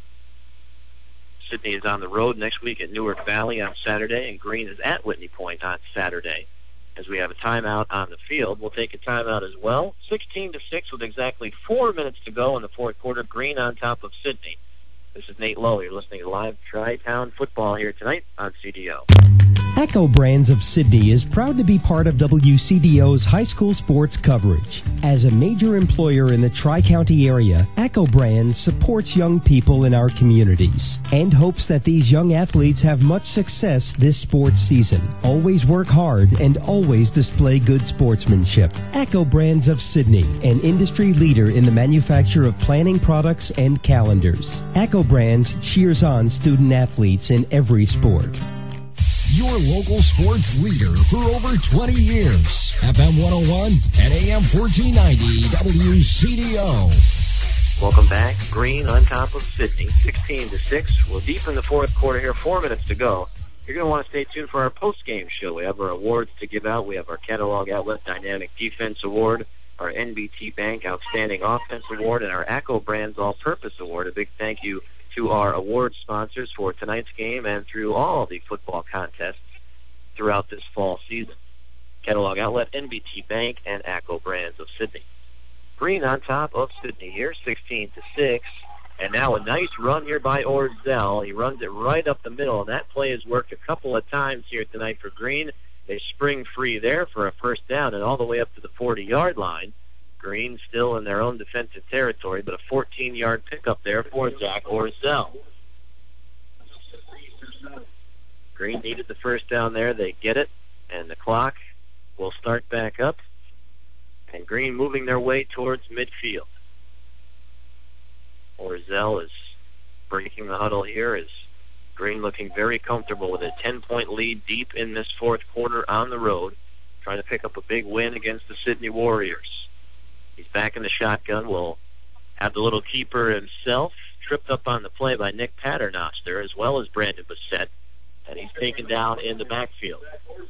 Sidney is on the road next week at Newark Valley on Saturday, and Green is at Whitney Point on Saturday. As we have a timeout on the field, we'll take a timeout as well. sixteen to six with exactly four minutes to go in the fourth quarter. Green on top of Sidney. This is Nate Lowe. You're listening to live Tri-Town football here tonight on C D O. Echo Brands of Sidney is proud to be part of W C D O's high school sports coverage. As a major employer in the Tri-County area, Echo Brands supports young people in our communities and hopes that these young athletes have much success this sports season. Always work hard and always display good sportsmanship. Echo Brands of Sidney, an industry leader in the manufacture of planning products and calendars. Echo Brands cheers on student athletes in every sport. Your local sports leader for over twenty years. F M one oh one and A M fourteen ninety W C D O. Welcome back. Green on top of Sidney, sixteen to six. We're deep in the fourth quarter here, four minutes to go. You're going to want to stay tuned for our post-game show. We have our awards to give out. We have our Catalog Outlet Dynamic Defense Award, our N B T Bank Outstanding Offense Award, and our Echo Brands All-Purpose Award. A big thank you to our award sponsors for tonight's game and through all the football contests throughout this fall season. Catalog Outlet, N B T Bank, and Echo Brands of Sidney. Green on top of Sidney here, sixteen to six. And now a nice run here by Orzel. He runs it right up the middle, and that play has worked a couple of times here tonight for Green. They spring free there for a first down and all the way up to the forty-yard line. Green still in their own defensive territory, but a fourteen-yard pickup there for Zach Orzel. Green needed the first down there. They get it, And the clock will start back up. And Green moving their way towards midfield. Orzel is breaking the huddle here as Green looking very comfortable with a ten-point lead deep in this fourth quarter on the road, trying to pick up a big win against the Sydney Warriors. He's back in the shotgun. Will have the little keeper himself, tripped up on the play by Nick Paternoster, as well as Brandon Bissett, and he's taken down in the backfield.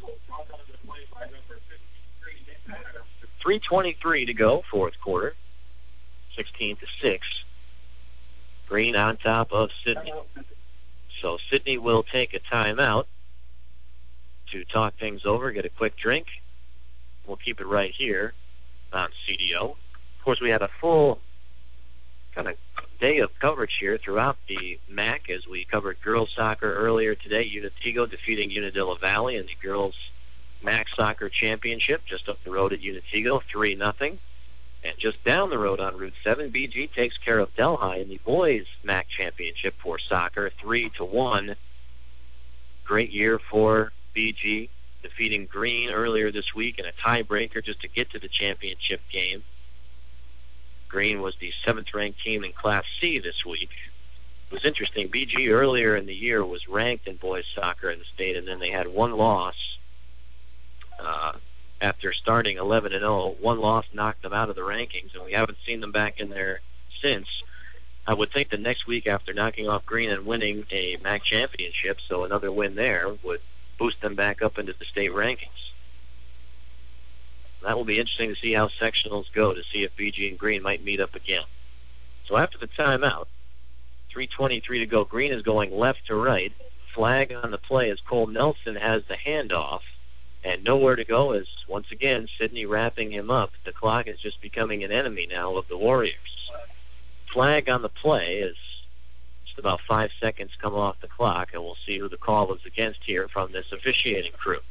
three twenty-three to go, fourth quarter, sixteen to six. Green on top of Sydney. So Sydney will take a timeout to talk things over, get a quick drink. We'll keep it right here on C D O. Of course, we had a full kind of day of coverage here throughout the M A C as we covered girls soccer earlier today. Unitigo defeating Unadilla Valley in the girls M A C soccer championship just up the road at Unitigo, three nothing. And just down the road on Route seven, B G takes care of Delhi in the boys M A C championship for soccer, three to one. Great year for B G, defeating Green earlier this week in a tiebreaker just to get to the championship game. Green was the seventh-ranked team in Class C this week. It was interesting. B G earlier in the year was ranked in boys soccer in the state, and then they had one loss. Uh, after starting eleven and oh, one loss knocked them out of the rankings, and we haven't seen them back in there since. I would think the next week after knocking off Green and winning a M A C championship, so another win there would boost them back up into the state rankings. That will be interesting to see how sectionals go, to see if B G and Green might meet up again. So after the timeout, three twenty-three to go. Green is going left to right. Flag on the play as Cole Nelson has the handoff. And nowhere to go is, once again, Sydney wrapping him up. The clock is just becoming an enemy now of the Warriors. Flag on the play as just about five seconds come off the clock, and we'll see who the call is against here from this officiating crew.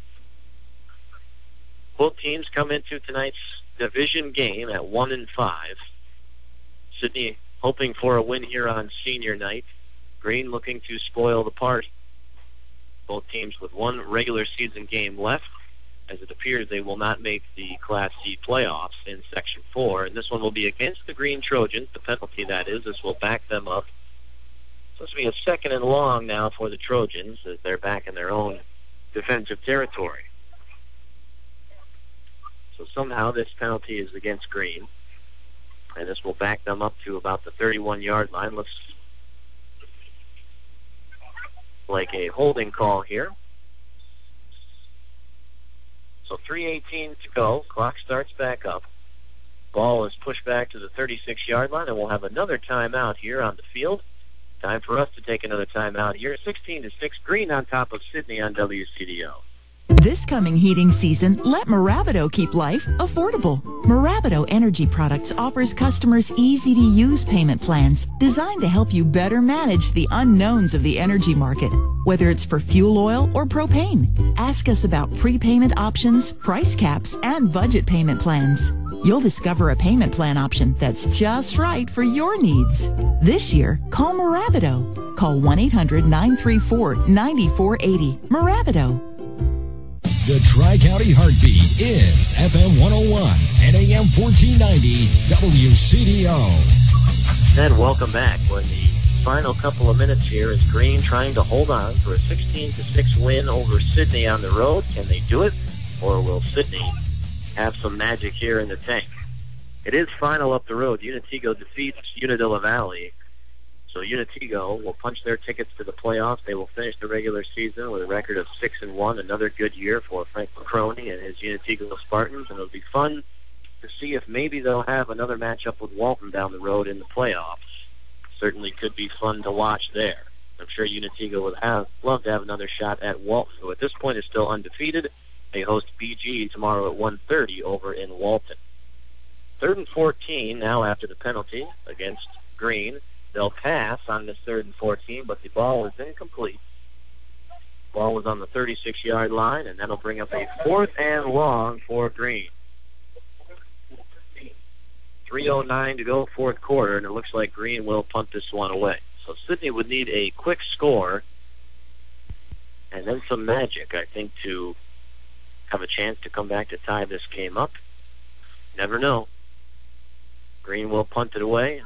Both teams come into tonight's division game at one and five. Sydney hoping for a win here on senior night. Green looking to spoil the party. Both teams with one regular season game left, as it appears they will not make the Class C playoffs in Section four. And this one will be against the Green Trojans, the penalty that is. This will back them up. So this will be a second and long now for the Trojans as they're back in their own defensive territory. So somehow this penalty is against Green, and this will back them up to about the thirty-one-yard line. Looks like a holding call here. So three eighteen to go. Clock starts back up. Ball is pushed back to the thirty-six-yard line, and we'll have another timeout here on the field. Time for us to take another timeout here. sixteen to six, Green on top of Sydney on W C D O. This coming heating season, let Moravido keep life affordable. Moravido Energy Products offers customers easy-to-use payment plans designed to help you better manage the unknowns of the energy market, whether it's for fuel oil or propane. Ask us about prepayment options, price caps, and budget payment plans. You'll discover a payment plan option that's just right for your needs. This year, call Moravido. Call one eight hundred nine three four nine four eight zero. Moravido. The Tri-County Heartbeat is F M one oh one and A M fourteen ninety W C D O. And welcome back. We're in the final couple of minutes here is Green trying to hold on for a sixteen to six win over Sydney on the road. Can they do it, or will Sydney have some magic here in the tank? It is final up the road. Unitigo defeats Unadilla Valley. So Unitigo will punch their tickets to the playoffs. They will finish the regular season with a record of six and one. Another good year for Frank McCroney and his Unitigo Spartans, and it'll be fun to see if maybe they'll have another matchup with Walton down the road in the playoffs. Certainly could be fun to watch there. I'm sure Unitigo would have love to have another shot at Walton, who at this point is still undefeated. They host B G tomorrow at one thirty over in Walton. Third and fourteen now after the penalty against Green. They'll pass on this third and fourteen, but the ball is incomplete. Ball was on the thirty-six-yard line, and that'll bring up a fourth and long for Green. three oh nine to go, fourth quarter, and it looks like Green will punt this one away. So Sydney would need a quick score and then some magic, I think, to have a chance to come back to tie this game up. Never know. Green will punt it away.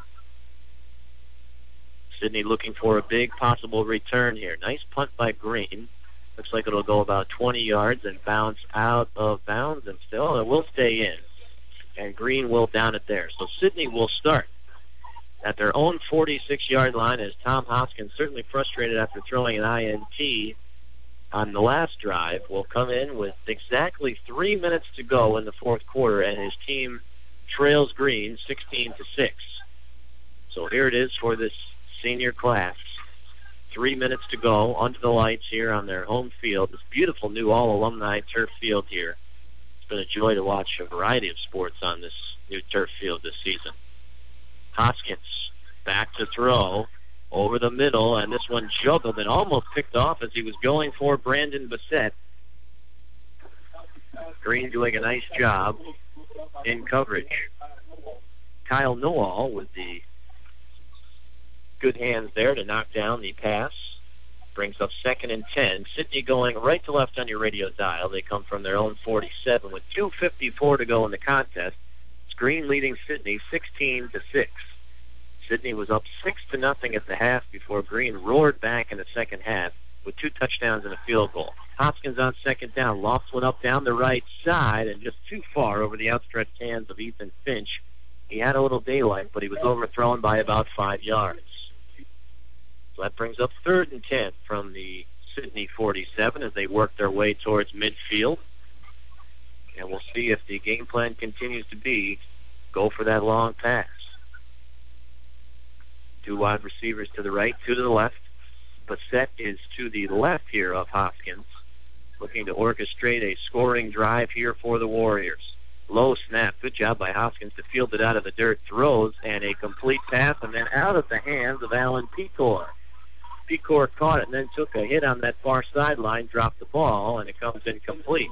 Sidney looking for a big possible return here. Nice punt by Green. Looks like it'll go about twenty yards and bounce out of bounds, and still it will stay in. And Green will down it there. So Sidney will start at their own forty-six-yard line, as Tom Hoskins, certainly frustrated after throwing an I N T on the last drive, will come in with exactly three minutes to go in the fourth quarter, and his team trails Green sixteen to six. So here it is for this senior class. Three minutes to go under the lights here on their home field. This beautiful new all-alumni turf field here. It's been a joy to watch a variety of sports on this new turf field this season. Hoskins back to throw over the middle, and this one juggled and almost picked off as he was going for Brandon Bassett. Green doing a nice job in coverage. Kyle Noall with the good hands there to knock down the pass. Brings up second and ten. Sidney going right to left on your radio dial. They come from their own forty-seven with two fifty-four to go in the contest. It's Green leading Sidney sixteen to six. Sidney was up six to nothing at the half before Green roared back in the second half with two touchdowns and a field goal. Hoskins on second down. Lofts one up down the right side and just too far over the outstretched hands of Ethan Finch. He had a little daylight, but he was overthrown by about five yards. So that brings up third and ten from the Sidney forty-seven as they work their way towards midfield. And we'll see if the game plan continues to be go for that long pass. Two wide receivers to the right, two to the left. Bassett is to the left here of Hoskins, looking to orchestrate a scoring drive here for the Warriors. Low snap. Good job by Hoskins to field it out of the dirt. Throws and a complete pass, and then out of the hands of Alan Pecor. Pecor caught it and then took a hit on that far sideline, dropped the ball, and it comes incomplete.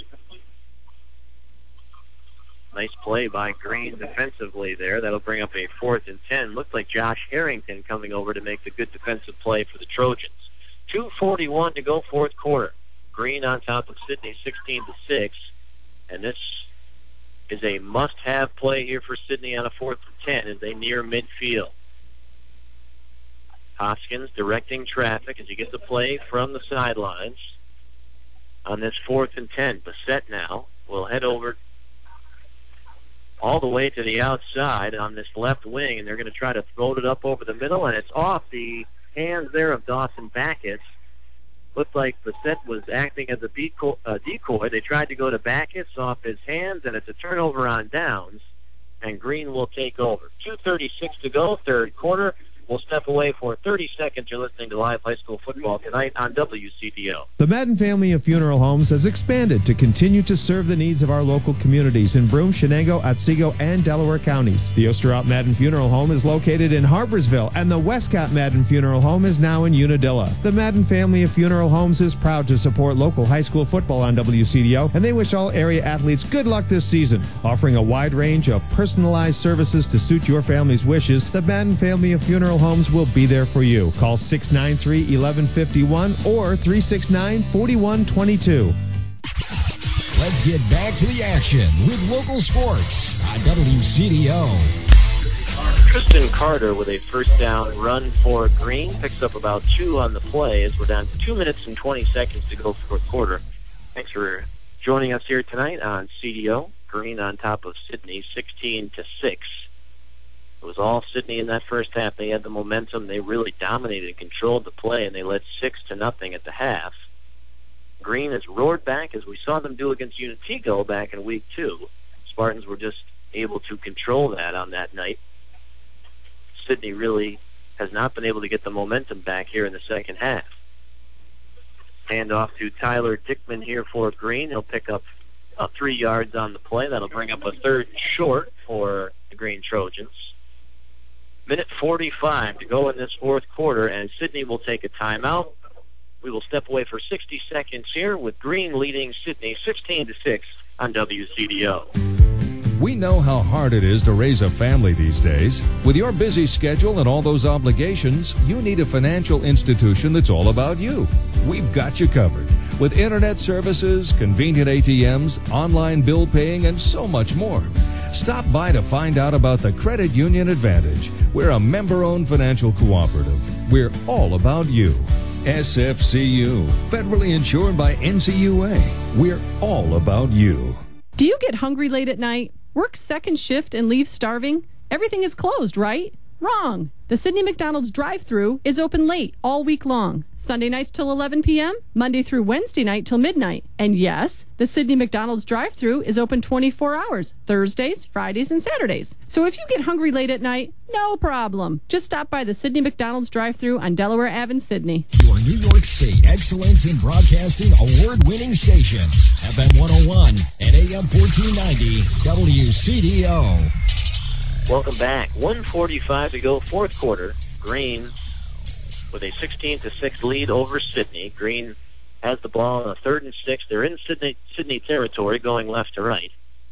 Nice play by Green defensively there. That'll bring up a fourth and ten. Looked like Josh Harrington coming over to make the good defensive play for the Trojans. two forty-one to go, fourth quarter. Green on top of Sidney, sixteen to six. And this is a must-have play here for Sidney on a fourth and ten as they near midfield. Hoskins directing traffic as he gets a play from the sidelines on this fourth and ten. Bassett now will head over all the way to the outside on this left wing, and they're going to try to throw it up over the middle, and it's off the hands there of Dawson Backus. Looked like Bassett was acting as a decoy. Uh, decoy. They tried to go to Backus off his hands, and it's a turnover on downs, and Green will take over. two thirty-six to go, third quarter. We'll step away for thirty seconds. You're listening to live high school football tonight on W C D O. The Madden family of funeral homes has expanded to continue to serve the needs of our local communities in Broome, Shenango, Otsego, and Delaware counties. The Osterhout Madden Funeral Home is located in Harpersville, and the Westcott Madden Funeral Home is now in Unadilla. The Madden family of funeral homes is proud to support local high school football on W C D O, and they wish all area athletes good luck this season. Offering a wide range of personalized services to suit your family's wishes, the Madden family of funeral homes will be there for you. Call six nine three, one one five one or three six nine, four one two two. Let's get back to the action with local sports on W C D O. Tristan Carter with a first down run for Green. Picks up about two on the play as we're down to two minutes and twenty seconds to go fourth quarter. Thanks for joining us here tonight on C D O. Green on top of Sidney, sixteen to six. It was all Sidney in that first half. They had the momentum. They really dominated and controlled the play, and they led six to nothing at the half. Green has roared back as we saw them do against Unitigo back in week two. Spartans were just able to control that on that night. Sidney really has not been able to get the momentum back here in the second half. Hand off to Tyler Dickman here for Green. He'll pick up uh, three yards on the play. That'll bring up a third short for the Green Trojans. Minute forty-five to go in this fourth quarter, and Sidney will take a timeout. We will step away for sixty seconds here with Green leading Sidney sixteen to six on W C D O. We know how hard it is to raise a family these days. With your busy schedule and all those obligations, you need a financial institution that's all about you. We've got you covered. with internet services, convenient A T Ms, online bill paying, and so much more. Stop by to find out about the Credit Union Advantage. We're a member-owned financial cooperative. We're all about you. S F C U, federally insured by N C U A. We're all about you. Do you get hungry late at night, work second shift, and leave starving? Everything is closed, right? Wrong. The Sydney McDonald's drive-thru is open late all week long. Sunday nights till eleven p.m., Monday through Wednesday night till midnight. And yes, the Sydney McDonald's drive-thru is open twenty-four hours, Thursdays, Fridays, and Saturdays. So if you get hungry late at night, no problem. Just stop by the Sydney McDonald's drive-thru on Delaware Avenue in Sydney. Your New York State Excellence in Broadcasting award-winning station, F M one oh one and A M fourteen ninety, W C D O. Welcome back. one forty-five to go, fourth quarter. Green with a sixteen to six lead over Sydney. Green has the ball on a third and six. They're in Sydney, Sydney territory, going left to right.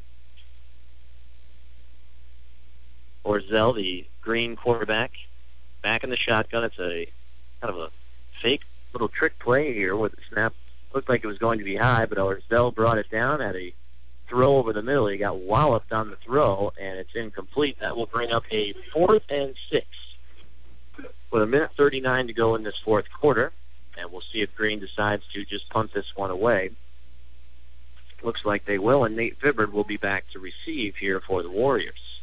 Orzel, the Green quarterback, back in the shotgun. It's a kind of a fake little trick play here where the snap looked like it was going to be high, but Orzel brought it down at a throw over the middle. He got walloped on the throw, and it's incomplete. That will bring up a fourth and six with a minute thirty-nine to go in this fourth quarter, and we'll see if Green decides to just punt this one away. Looks like they will, and Nate Vibbard will be back to receive here for the Warriors.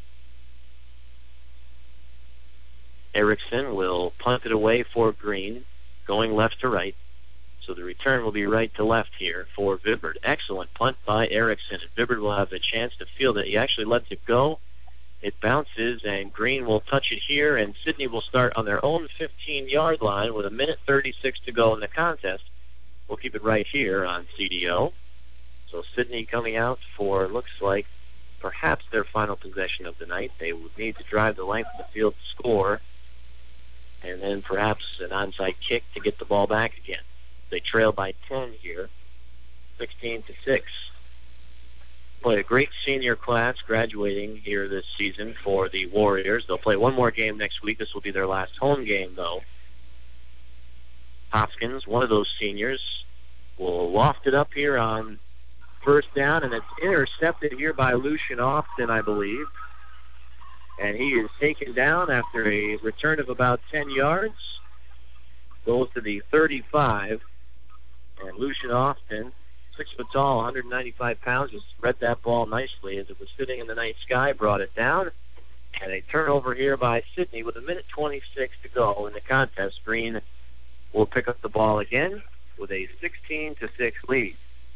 Erickson will punt it away for Green, going left to right. So the return will be right to left here for Vibbard. Excellent punt by Erickson. And Vibbard will have a chance to field it. He actually lets it go. It bounces, and Green will touch it here, and Sydney will start on their own fifteen-yard line with a minute thirty-six to go in the contest. We'll keep it right here on C D O. So Sydney coming out for, looks like, perhaps their final possession of the night. They would need to drive the length of the field to score, and then perhaps an onside kick to get the ball back again. They trail by ten here, sixteen to six. Play a great senior class graduating here this season for the Warriors. They'll play one more game next week. This will be their last home game, though. Hoskins, one of those seniors, will loft it up here on first down, and it's intercepted here by Lucian Austin, I believe. And he is taken down after a return of about ten yards. Goes to the thirty-five. And Lucian Austin, six foot tall, one hundred ninety-five pounds, just read that ball nicely as it was sitting in the night sky, brought it down. And a turnover here by Sydney with a minute twenty-six to go in the contest. Green will pick up the ball again with a sixteen to six lead.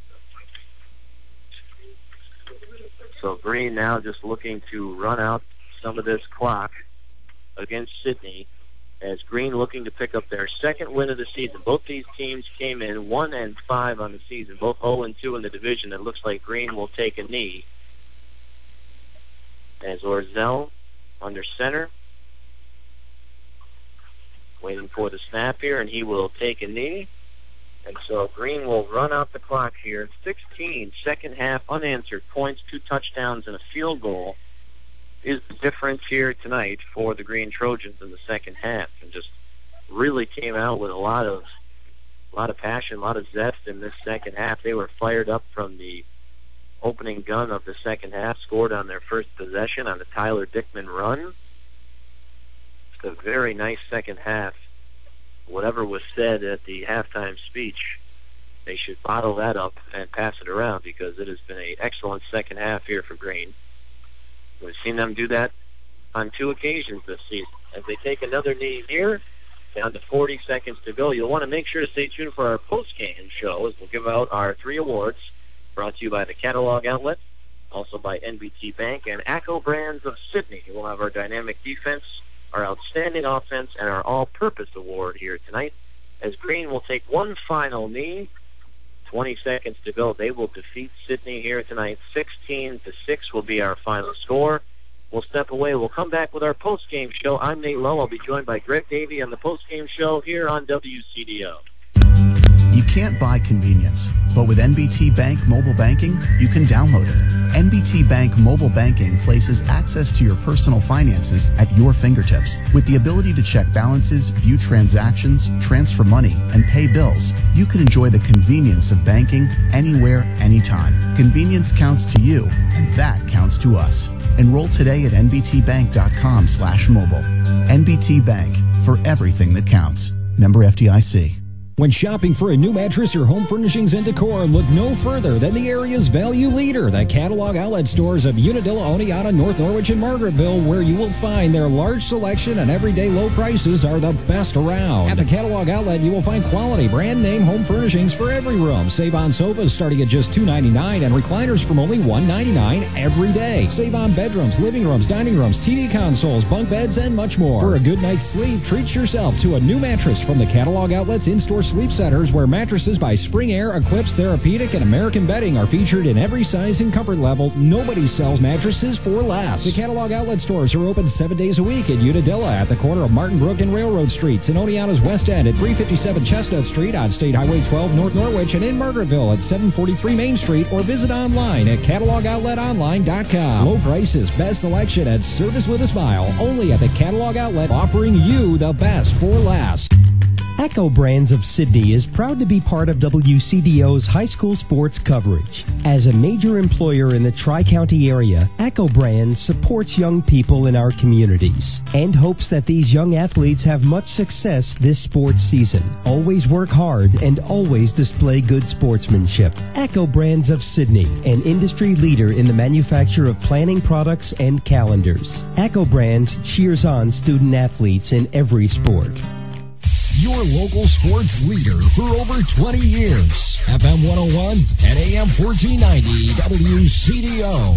So Green now just looking to run out some of this clock against Sydney, as Green looking to pick up their second win of the season. Both these teams came in one and five on the season, both oh and two in the division. It looks like Green will take a knee. As Orzel under center, waiting for the snap here, and he will take a knee. And so Green will run out the clock here. sixteen second half unanswered points, two touchdowns, and a field goal is the difference here tonight for the Green Trojans in the second half, and just really came out with a lot of a lot of passion, a lot of zest in this second half. They were fired up from the opening gun of the second half, scored on their first possession on the Tyler Dickman run. It's a very nice second half. Whatever was said at the halftime speech, they should bottle that up and pass it around, because it has been an excellent second half here for Green. We've seen them do that on two occasions this season. As they take another knee here, down to forty seconds to go. You'll want to make sure to stay tuned for our post-game show, as we'll give out our three awards, brought to you by the Catalog Outlet, also by N B T Bank and ACCO Brands of Sydney. We'll have our dynamic defense, our outstanding offense, and our all-purpose award here tonight, as Green will take one final knee. twenty seconds to go. They will defeat Sydney here tonight. sixteen to six will be our final score. We'll step away. We'll come back with our post-game show. I'm Nate Lowe. I'll be joined by Greg Davey on the post-game show here on W C D O. You can't buy convenience, but with N B T Bank mobile banking, you can download it. N B T Bank mobile banking places access to your personal finances at your fingertips. With the ability to check balances, view transactions, transfer money, and pay bills, you can enjoy the convenience of banking anywhere, anytime. Convenience counts to you, and that counts to us. Enroll today at N B T bank dot com slash mobile. N B T Bank, for everything that counts. Member F D I C. When shopping for a new mattress or home furnishings and decor, look no further than the area's value leader, the catalog outlet stores of Unadilla, Oneonta, North Norwich, and Margaretville, where you will find their large selection and everyday low prices are the best around. At the catalog outlet, you will find quality brand name home furnishings for every room. Save on sofas starting at just two ninety-nine and recliners from only one ninety-nine every day. Save on bedrooms, living rooms, dining rooms, T V consoles, bunk beds, and much more. For a good night's sleep, treat yourself to a new mattress from the catalog outlet's in-store sleep centers, where mattresses by Spring Air, Eclipse, Therapeutic, and American Bedding are featured in every size and comfort level. Nobody sells mattresses for less. The catalog outlet stores are open seven days a week in Unadilla at the corner of Martin Brook and Railroad Streets, in Oneonta's West End at three fifty-seven Chestnut Street on State Highway twelve North Norwich, and in Margaretville at seven forty-three Main Street, or visit online at catalog outlet online dot com. Low prices, best selection, and service with a smile. Only at the catalog outlet, offering you the best for less. Echo Brands of Sydney is proud to be part of W C D O's high school sports coverage. As a major employer in the Tri-County area, Echo Brands supports young people in our communities and hopes that these young athletes have much success this sports season. Always work hard and always display good sportsmanship. Echo Brands of Sydney, an industry leader in the manufacture of planning products and calendars. Echo Brands cheers on student athletes in every sport. Your local sports leader for over twenty years. F M one oh one and A M fourteen ninety W C D O.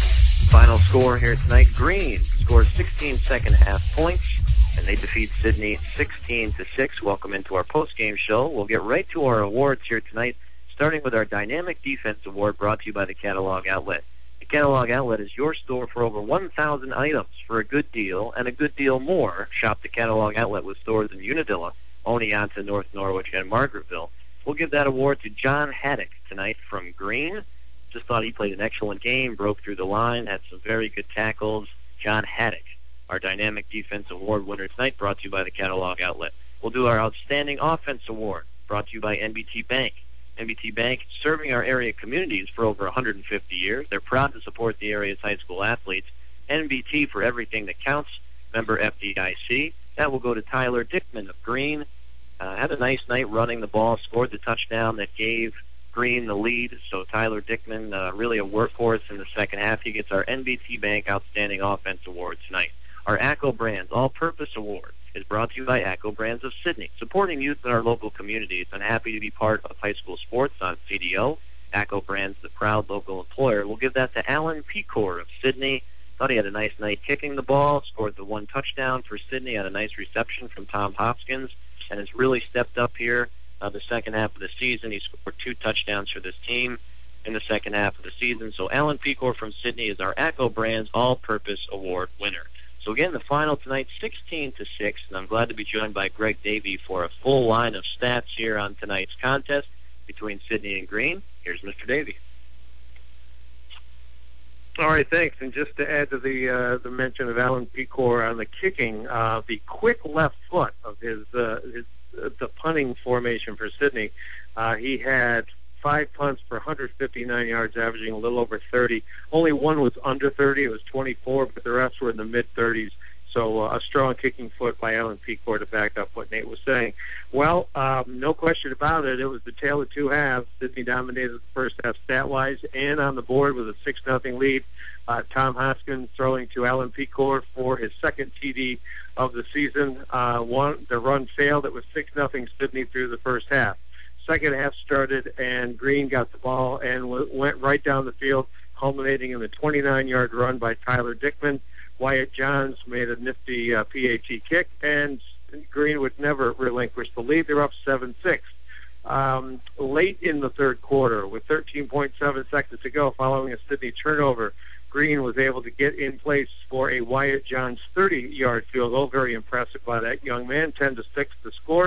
Final score here tonight, Green scores sixteen second half points, and they defeat Sydney sixteen to six. Welcome into our post-game show. We'll get right to our awards here tonight, starting with our Dynamic Defense Award brought to you by the Catalog Outlet. The Catalog Outlet is your store for over one thousand items for a good deal and a good deal more. Shop the Catalog Outlet with stores in Unadilla, Oneonta, North Norwich, and Margaretville. We'll give that award to John Haddock tonight from Green. Just thought he played an excellent game, broke through the line, had some very good tackles. John Haddock, our Dynamic Defense Award winner tonight, brought to you by the Catalog Outlet. We'll do our Outstanding Offense Award, brought to you by N B T Bank. N B T Bank, serving our area communities for over one hundred fifty years. They're proud to support the area's high school athletes. N B T, for everything that counts. Member F D I C. That will go to Tyler Dickman of Green. Uh, had a nice night running the ball, scored the touchdown that gave Green the lead. So Tyler Dickman, uh, really a workhorse in the second half. He gets our N B T Bank Outstanding Offense Award tonight. Our ACO Brands All-Purpose Award is brought to you by ACO Brands of Sydney, supporting youth in our local communities. I'm happy to be part of high school sports on C D O. ACO Brands, the proud local employer. We'll give that to Alan Pecor of Sydney. Thought he had a nice night kicking the ball, scored the one touchdown for Sydney, had a nice reception from Tom Hopkins, and has really stepped up here uh, the second half of the season. He scored two touchdowns for this team in the second half of the season. So Alan Pecor from Sydney is our ACO Brands All-Purpose Award winner. So again, the final tonight, sixteen to six, and I'm glad to be joined by Greg Davey for a full line of stats here on tonight's contest between Sydney and Green. Here's Mister Davey. All right, thanks. And just to add to the uh, the mention of Alan Pecor on the kicking, uh, the quick left foot of his, uh, his uh, the punting formation for Sydney, uh, he had five punts for one hundred fifty-nine yards, averaging a little over thirty. Only one was under thirty. It was twenty-four, but the rest were in the mid-thirties. So uh, a strong kicking foot by Alan Pecor to back up what Nate was saying. Well, um, no question about it. It was the tale of two halves. Sydney dominated the first half stat-wise and on the board with a six nothing lead. Uh, Tom Hoskins throwing to Alan Pecor for his second T D of the season. Uh, one, the run failed. It was six nothing Sydney through the first half. Second half started, and Green got the ball and w- went right down the field, culminating in the twenty-nine yard run by Tyler Dickman. Wyatt Johns made a nifty uh, P A T kick, and Green would never relinquish the lead. They're up seven six. Um, late in the third quarter, with thirteen point seven seconds to go, following a Sydney turnover, Green was able to get in place for a Wyatt Johns thirty yard field goal. Very impressive by that young man. ten to six to score.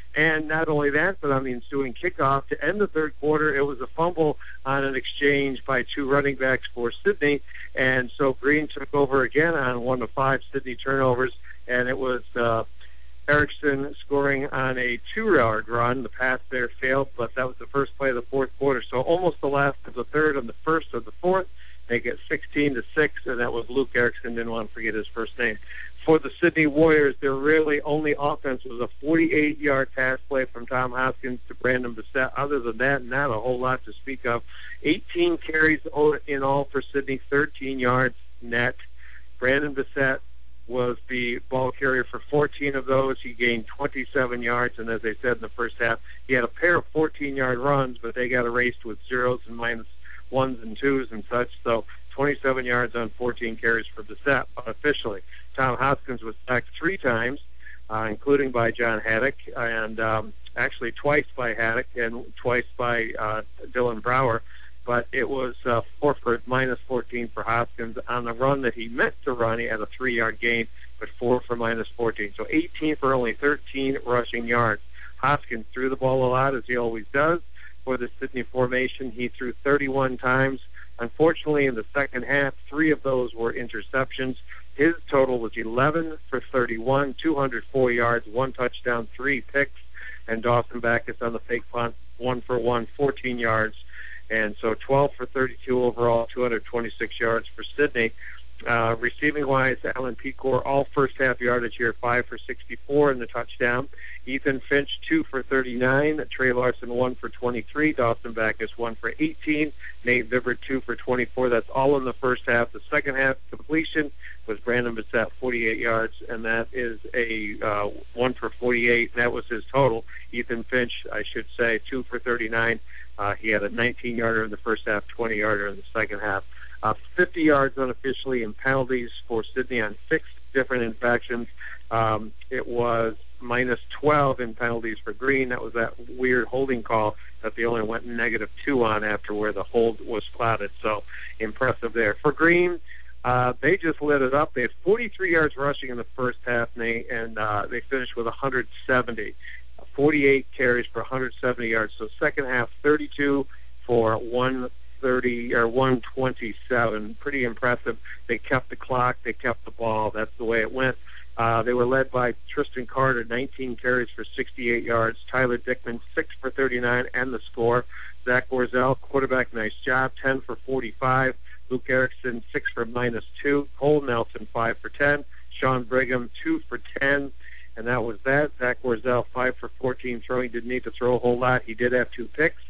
And not only that, but on the ensuing kickoff to end the third quarter, it was a fumble on an exchange by two running backs for Sydney. And so Green took over again on one of five Sydney turnovers, and it was uh, Erickson scoring on a two-yard run. The pass there failed, but that was the first play of the fourth quarter. So almost the last of the third and the first of the fourth. They get sixteen to six, and that was Luke Erickson. Didn't want to forget his first name. For the Sydney Warriors, their really only offense was a forty-eight-yard pass play from Tom Hoskins to Brandon Bissett. Other than that, not a whole lot to speak of. eighteen carries in all for Sydney, thirteen yards net. Brandon Bissett was the ball carrier for fourteen of those. He gained twenty-seven yards, and as I said in the first half, he had a pair of fourteen-yard runs, but they got erased with zeros and minus ones and twos and such. So twenty-seven yards on fourteen carries for Bissett unofficially. Tom Hoskins was sacked three times, uh, including by John Haddock, and um, actually twice by Haddock and twice by uh, Dylan Brower. But it was uh, four for minus fourteen for Hoskins. On the run that he meant to run, he had a three-yard gain, but four for minus fourteen. So eighteen for only thirteen rushing yards. Hoskins threw the ball a lot, as he always does. For the Sydney formation, he threw thirty-one times. Unfortunately, in the second half, three of those were interceptions. His total was eleven for thirty-one, two hundred four yards, one touchdown, three picks. And Dawson Backus on the fake punt, one for one, fourteen yards. And so twelve for thirty-two overall, two hundred twenty-six yards for Sydney. Uh, receiving-wise, Alan Pecor, all first-half yardage here, five for sixty-four in the touchdown. Ethan Finch, two for thirty-nine. Trey Larson, one for twenty-three. Dawson Backus, one for eighteen. Nate Vibbert, two for twenty-four. That's all in the first half. The second half completion was Brandon Bissett, forty-eight yards, and that is a uh, one for forty-eight. That was his total. Ethan Finch, I should say, two for thirty-nine. Uh, he had a nineteen-yarder in the first half, twenty-yarder in the second half. Uh, fifty yards unofficially in penalties for Sydney on six different infractions. Um, it was minus twelve in penalties for Green. That was that weird holding call that they only went negative two on after where the hold was clouded. So impressive there. For Green, uh, they just lit it up. They had forty-three yards rushing in the first half, Nate, and uh, they finished with one hundred seventy. forty-eight carries for one hundred seventy yards. So second half, thirty-two for one thirty or one twenty-seven. Pretty impressive. They kept the clock. They kept the ball. That's the way it went. Uh, they were led by Tristan Carter, nineteen carries for sixty-eight yards. Tyler Dickman, six for thirty-nine, and the score. Zach Borzel, quarterback, nice job, ten for forty-five. Luke Erickson, six for minus two. Cole Nelson, five for ten. Sean Brigham, two for ten. And that was that. Zach Borzel, five for fourteen throwing. Didn't need to throw a whole lot. He did have two picks.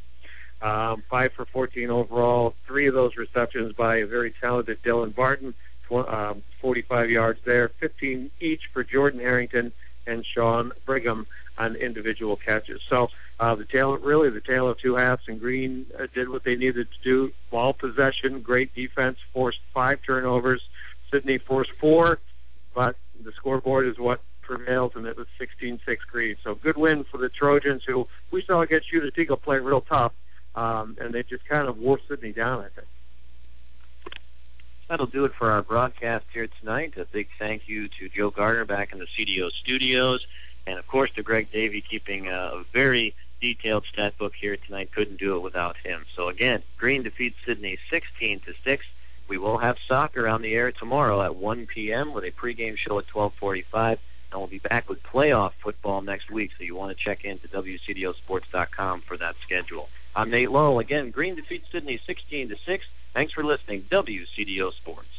Um, five for fourteen overall. Three of those receptions by a very talented Dylan Barton. Um, forty-five yards there, fifteen each for Jordan Harrington and Sean Brigham on individual catches. So uh, the tale, really the tale of two halves, and Green uh, did what they needed to do. Ball possession, great defense, forced five turnovers. Sydney forced four, but the scoreboard is what prevails, and it was sixteen six Green. So good win for the Trojans, who we saw against Utica play real tough, um, and they just kind of wore Sydney down, I think. That'll do it for our broadcast here tonight. A big thank you to Joe Gardner back in the C D O studios, and of course to Greg Davey keeping a very detailed stat book here tonight. Couldn't do it without him. So again, Green defeats Sydney sixteen to six. We will have soccer on the air tomorrow at one p.m. with a pregame show at twelve forty-five, and we'll be back with playoff football next week. So you want to check into W C D O sports dot com for that schedule. I'm Nate Lowell. Again, Green defeats Sydney sixteen to six. Thanks for listening. W C D O Sports.